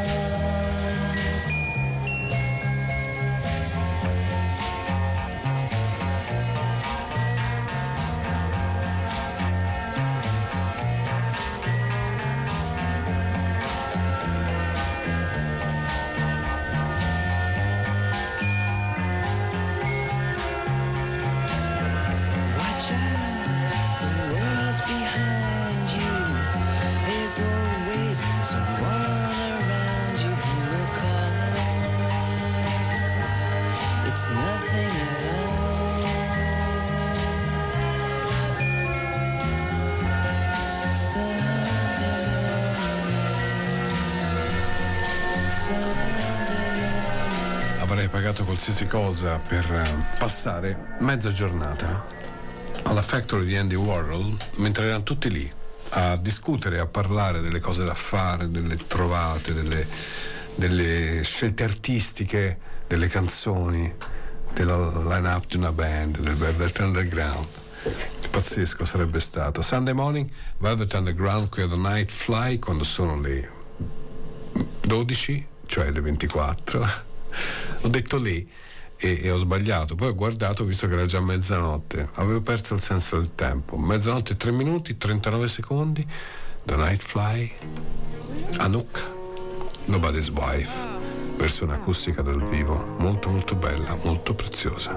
Avrei pagato qualsiasi cosa per passare mezza giornata alla Factory di Andy Warhol mentre erano tutti lì a discutere, a parlare delle cose da fare, delle trovate, delle, delle scelte artistiche, delle canzoni, della line-up di una band, del Velvet Underground. Pazzesco sarebbe stato. Sunday morning, Velvet Underground qui ad Night Fly, quando sono le dodici, cioè le ventiquattro. Ho detto lì e, e ho sbagliato, poi ho guardato, ho visto che era già mezzanotte, avevo perso il senso del tempo. Mezzanotte e tre minuti trentanove secondi. The Night Fly, Anouk, Nobody's Wife, versione acustica dal vivo, molto molto bella, molto preziosa.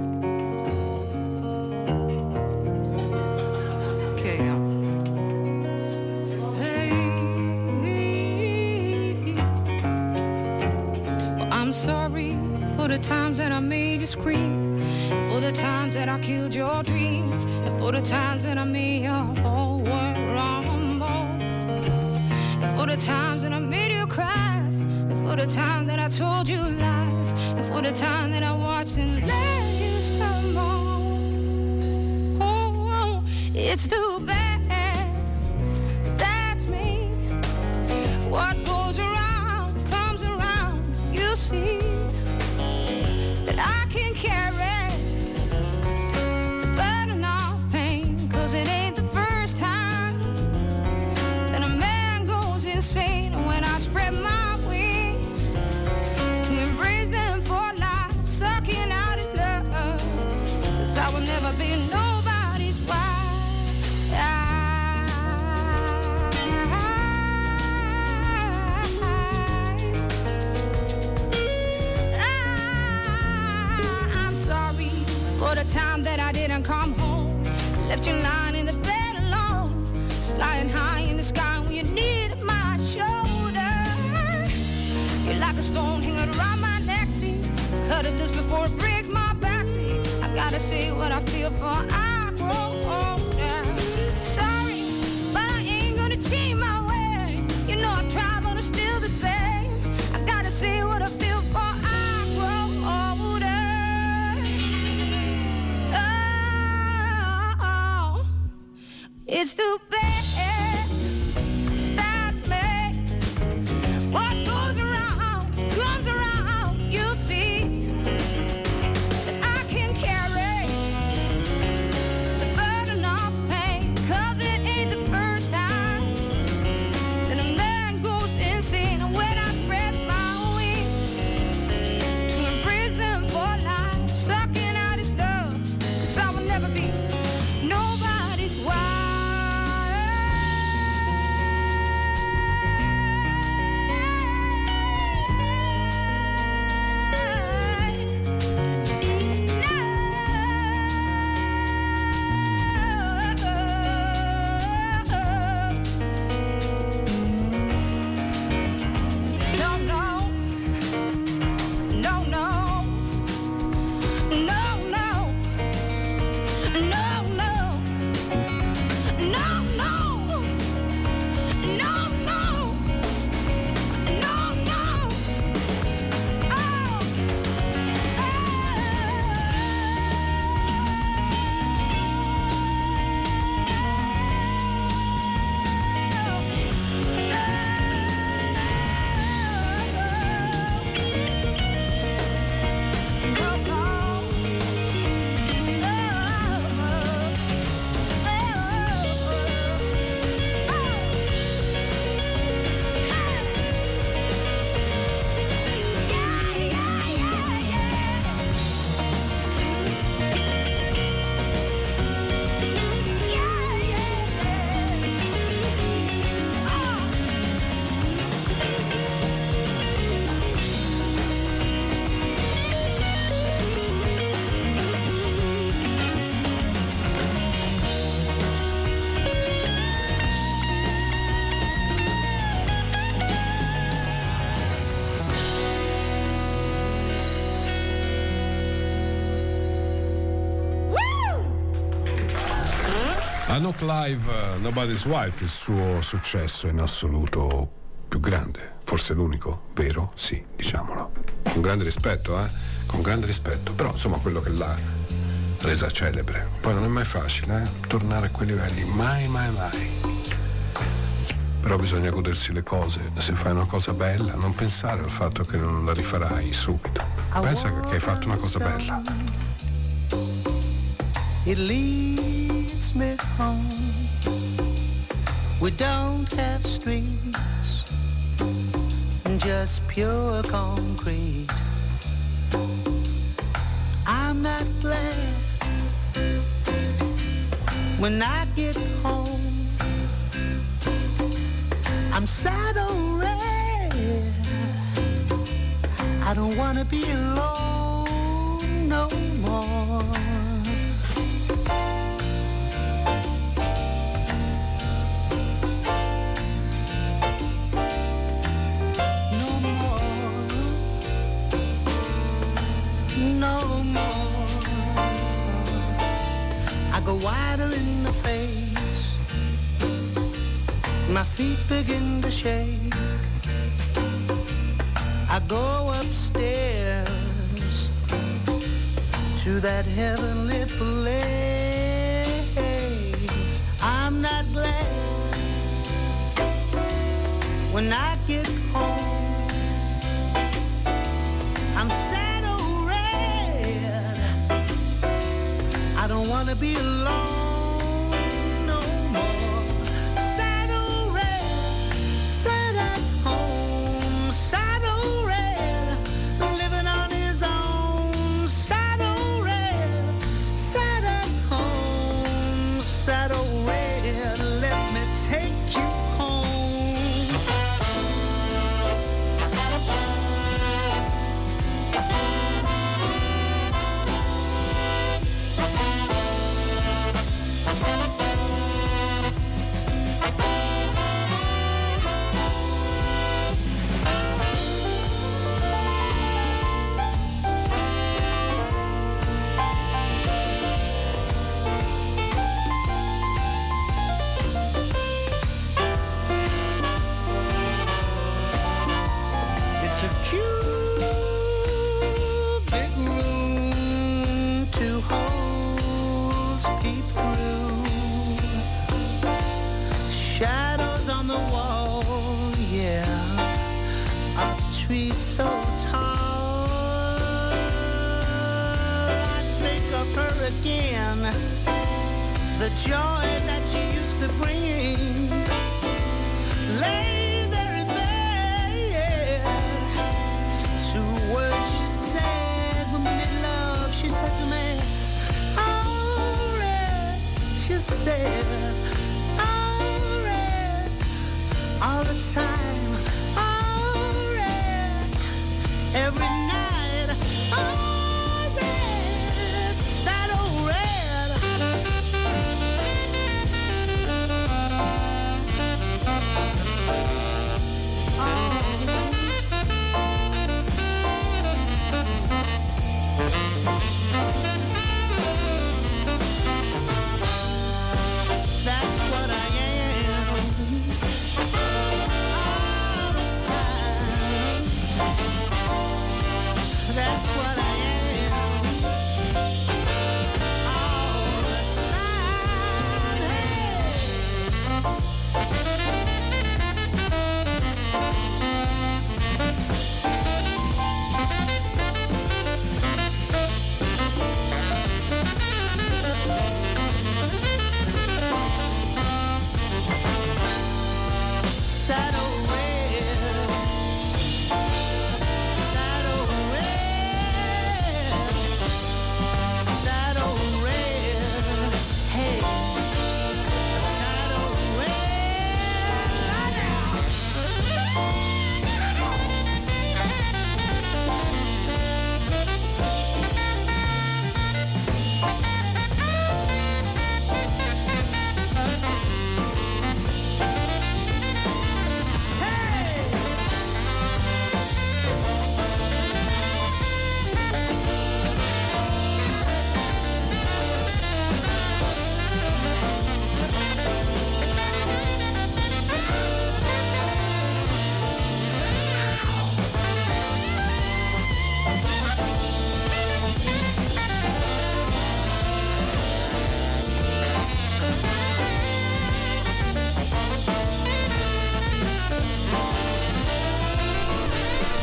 For the times that I made you scream, for the times that I killed your dreams, and for the times that I made your whole world rumble, and for the times that I made you cry, and for the time that I told you lies, and for the time that I watched and let you stumble. Oh, oh, it's too bad, that's me. What goes around comes around, you see. I can carry the burden of pain, 'cause it ain't the first time that a man goes insane. When I spread my wings to embrace them for life, sucking out his love, 'cause I will never be nobody's wife. I, for the time that I didn't come home, left you lying in the bed alone, flying high in the sky when you needed my shoulder. You're like a stone hanging around my neck, see, cut it loose before it breaks my back, see. I gotta say what I feel for I grow older. Sorry, but I ain't gonna change my ways. You know I've tried, but I'm still the same. I gotta say what I feel for I grow older. It's too bad, that's me. What goes around, comes around, you see. That I can carry the burden of Anouk Live, uh, Nobody's Wife, il suo successo in assoluto più grande, forse l'unico, vero? Sì, diciamolo. Con grande rispetto, eh? Con grande rispetto, però insomma quello che l'ha resa celebre. Poi non è mai facile, eh? Tornare a quei livelli, mai, mai, mai. Però bisogna godersi le cose. Se fai una cosa bella, non pensare al fatto che non la rifarai subito. Pensa che hai fatto una cosa bella. It leads me home. We don't have streets, just pure concrete. I'm not glad when I get home. I'm sad already. I don't wanna be alone no more. No more. No more. I go wider in the face. My feet begin to shake. I go upstairs to that heavenly place. I'm not glad when I get home. I'm sad or red. I don't wanna be alone. So tall, I think of her again, the joy that she used to bring. Lay there in bed, two words she said when we made love. She said to me, alright, she said, alright, all the time. Every night, all red, saddle red. That's what I am. All the time.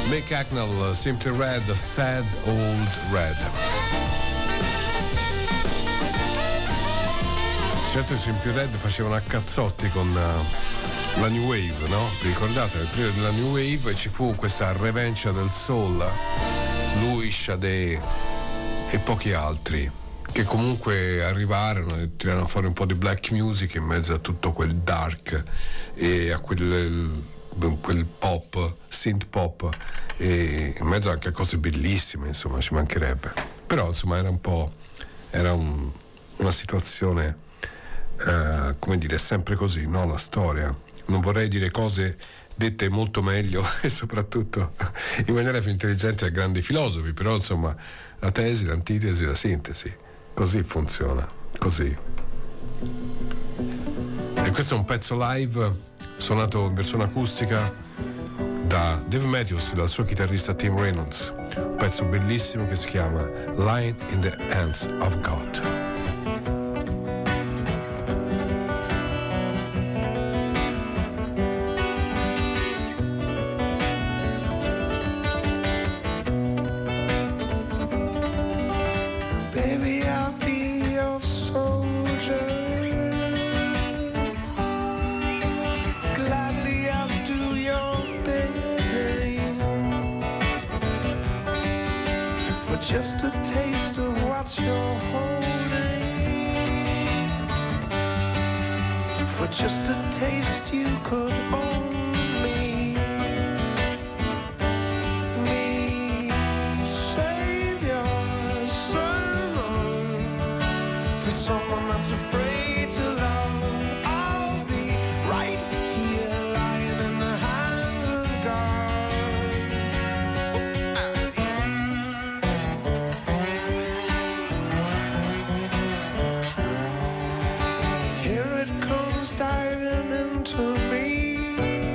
Mick Hacknell, Simply Red, Sad Old Red. Certo i Simply Red facevano a cazzotti con uh, la New Wave, no? Vi ricordate? Nel periodo della New Wave ci fu questa revencia del soul, lui, Sade e pochi altri, che comunque arrivarono e tirarono fuori un po' di black music in mezzo a tutto quel dark e a quel, quel pop, synth pop, e in mezzo anche a cose bellissime, insomma, ci mancherebbe. Però insomma era un po', era un, una situazione, eh, come dire, sempre così, no? La storia. Non vorrei dire cose dette molto meglio e soprattutto in maniera più intelligente a grandi filosofi, però insomma la tesi, l'antitesi, la sintesi, così funziona, così. E questo è un pezzo live suonato in versione acustica da Dave Matthews, dal suo chitarrista Tim Reynolds, un pezzo bellissimo che si chiama Lying in the Hands of God. Baby, I'll be your soldier. Gladly I'll do your bidding. For just a taste of what you're holding. For just a taste you could own me. Me, save your sermon for someone that's afraid to love. I'll be right here lying in the hands of God. Here it comes diving into me.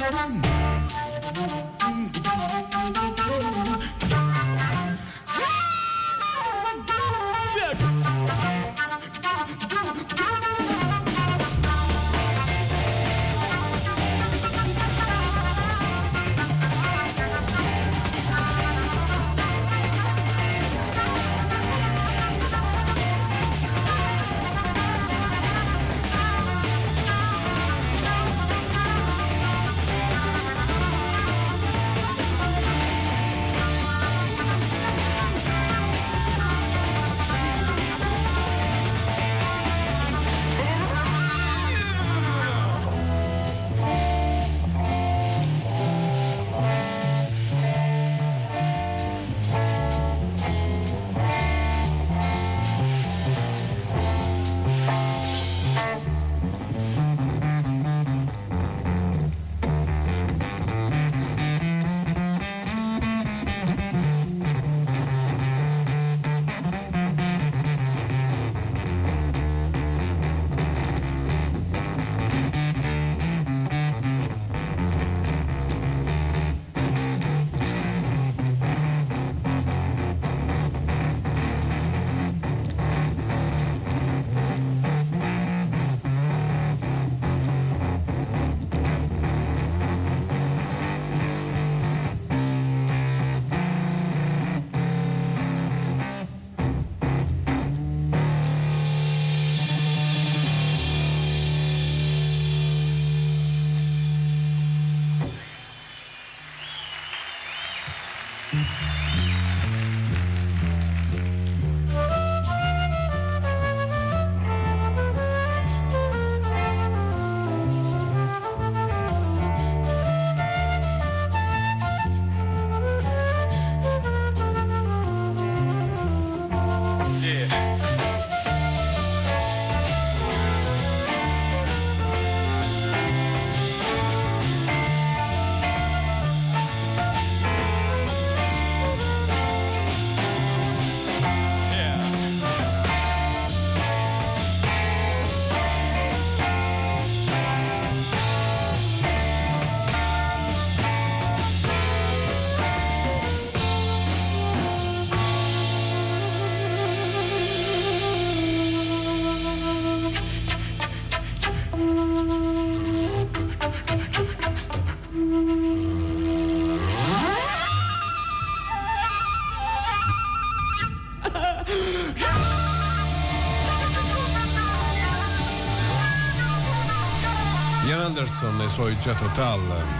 Ian Anderson e i suoi Jethro Tull.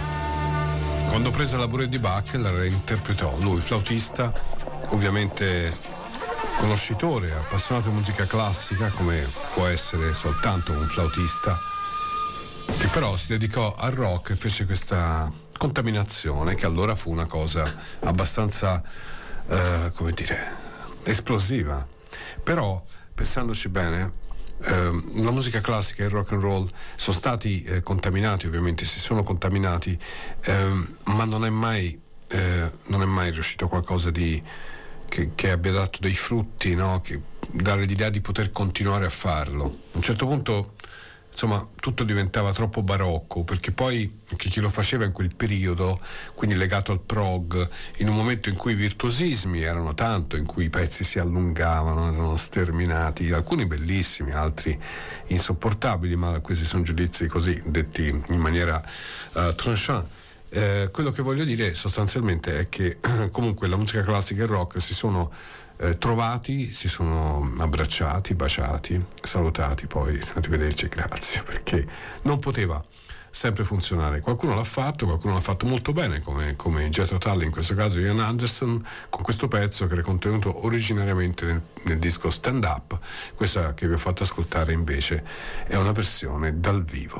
Quando prese la Bourrée di Bach la reinterpretò. Lui, flautista, ovviamente conoscitore, appassionato di musica classica, come può essere soltanto un flautista, che però si dedicò al rock e fece questa contaminazione che allora fu una cosa abbastanza, eh, come dire, esplosiva. Però, pensandoci bene, Uh, la musica classica e il rock and roll sono stati eh, contaminati, ovviamente si sono contaminati, ehm, ma non è mai eh, non è mai riuscito qualcosa di che, che abbia dato dei frutti, no? Che dare l'idea di poter continuare a farlo. A un certo punto, insomma, tutto diventava troppo barocco, perché poi anche chi lo faceva in quel periodo, quindi legato al prog, in un momento in cui i virtuosismi erano tanto, in cui i pezzi si allungavano, erano sterminati, alcuni bellissimi, altri insopportabili, ma questi sono giudizi così detti in maniera uh, tranchant. Eh, quello che voglio dire sostanzialmente è che comunque la musica classica e il rock si sono Eh, trovati, si sono abbracciati, baciati, salutati, poi arrivederci e grazie, perché non poteva sempre funzionare. Qualcuno l'ha fatto, qualcuno l'ha fatto molto bene, come, come Jethro Tull, in questo caso Ian Anderson, con questo pezzo che era contenuto originariamente nel, nel disco Stand Up. Questa che vi ho fatto ascoltare invece è una versione dal vivo.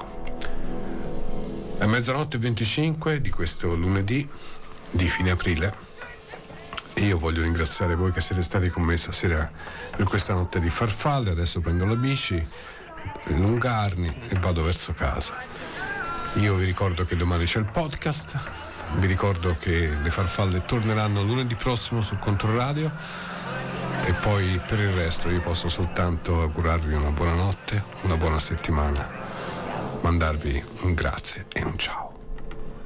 È mezzanotte e venticinque di questo lunedì di fine aprile. E io voglio ringraziare voi che siete stati con me stasera per questa notte di farfalle. Adesso prendo la bici, allungarmi e vado verso casa. Io vi ricordo che domani c'è il podcast, vi ricordo che le farfalle torneranno lunedì prossimo su Controradio e poi per il resto io posso soltanto augurarvi una buona notte, una buona settimana, mandarvi un grazie e un ciao.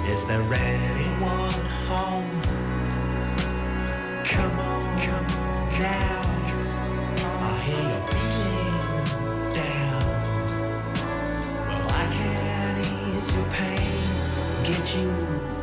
Is there anyone home? Come on, come on now. I hear you're feeling down. Well, I can ease your pain, get you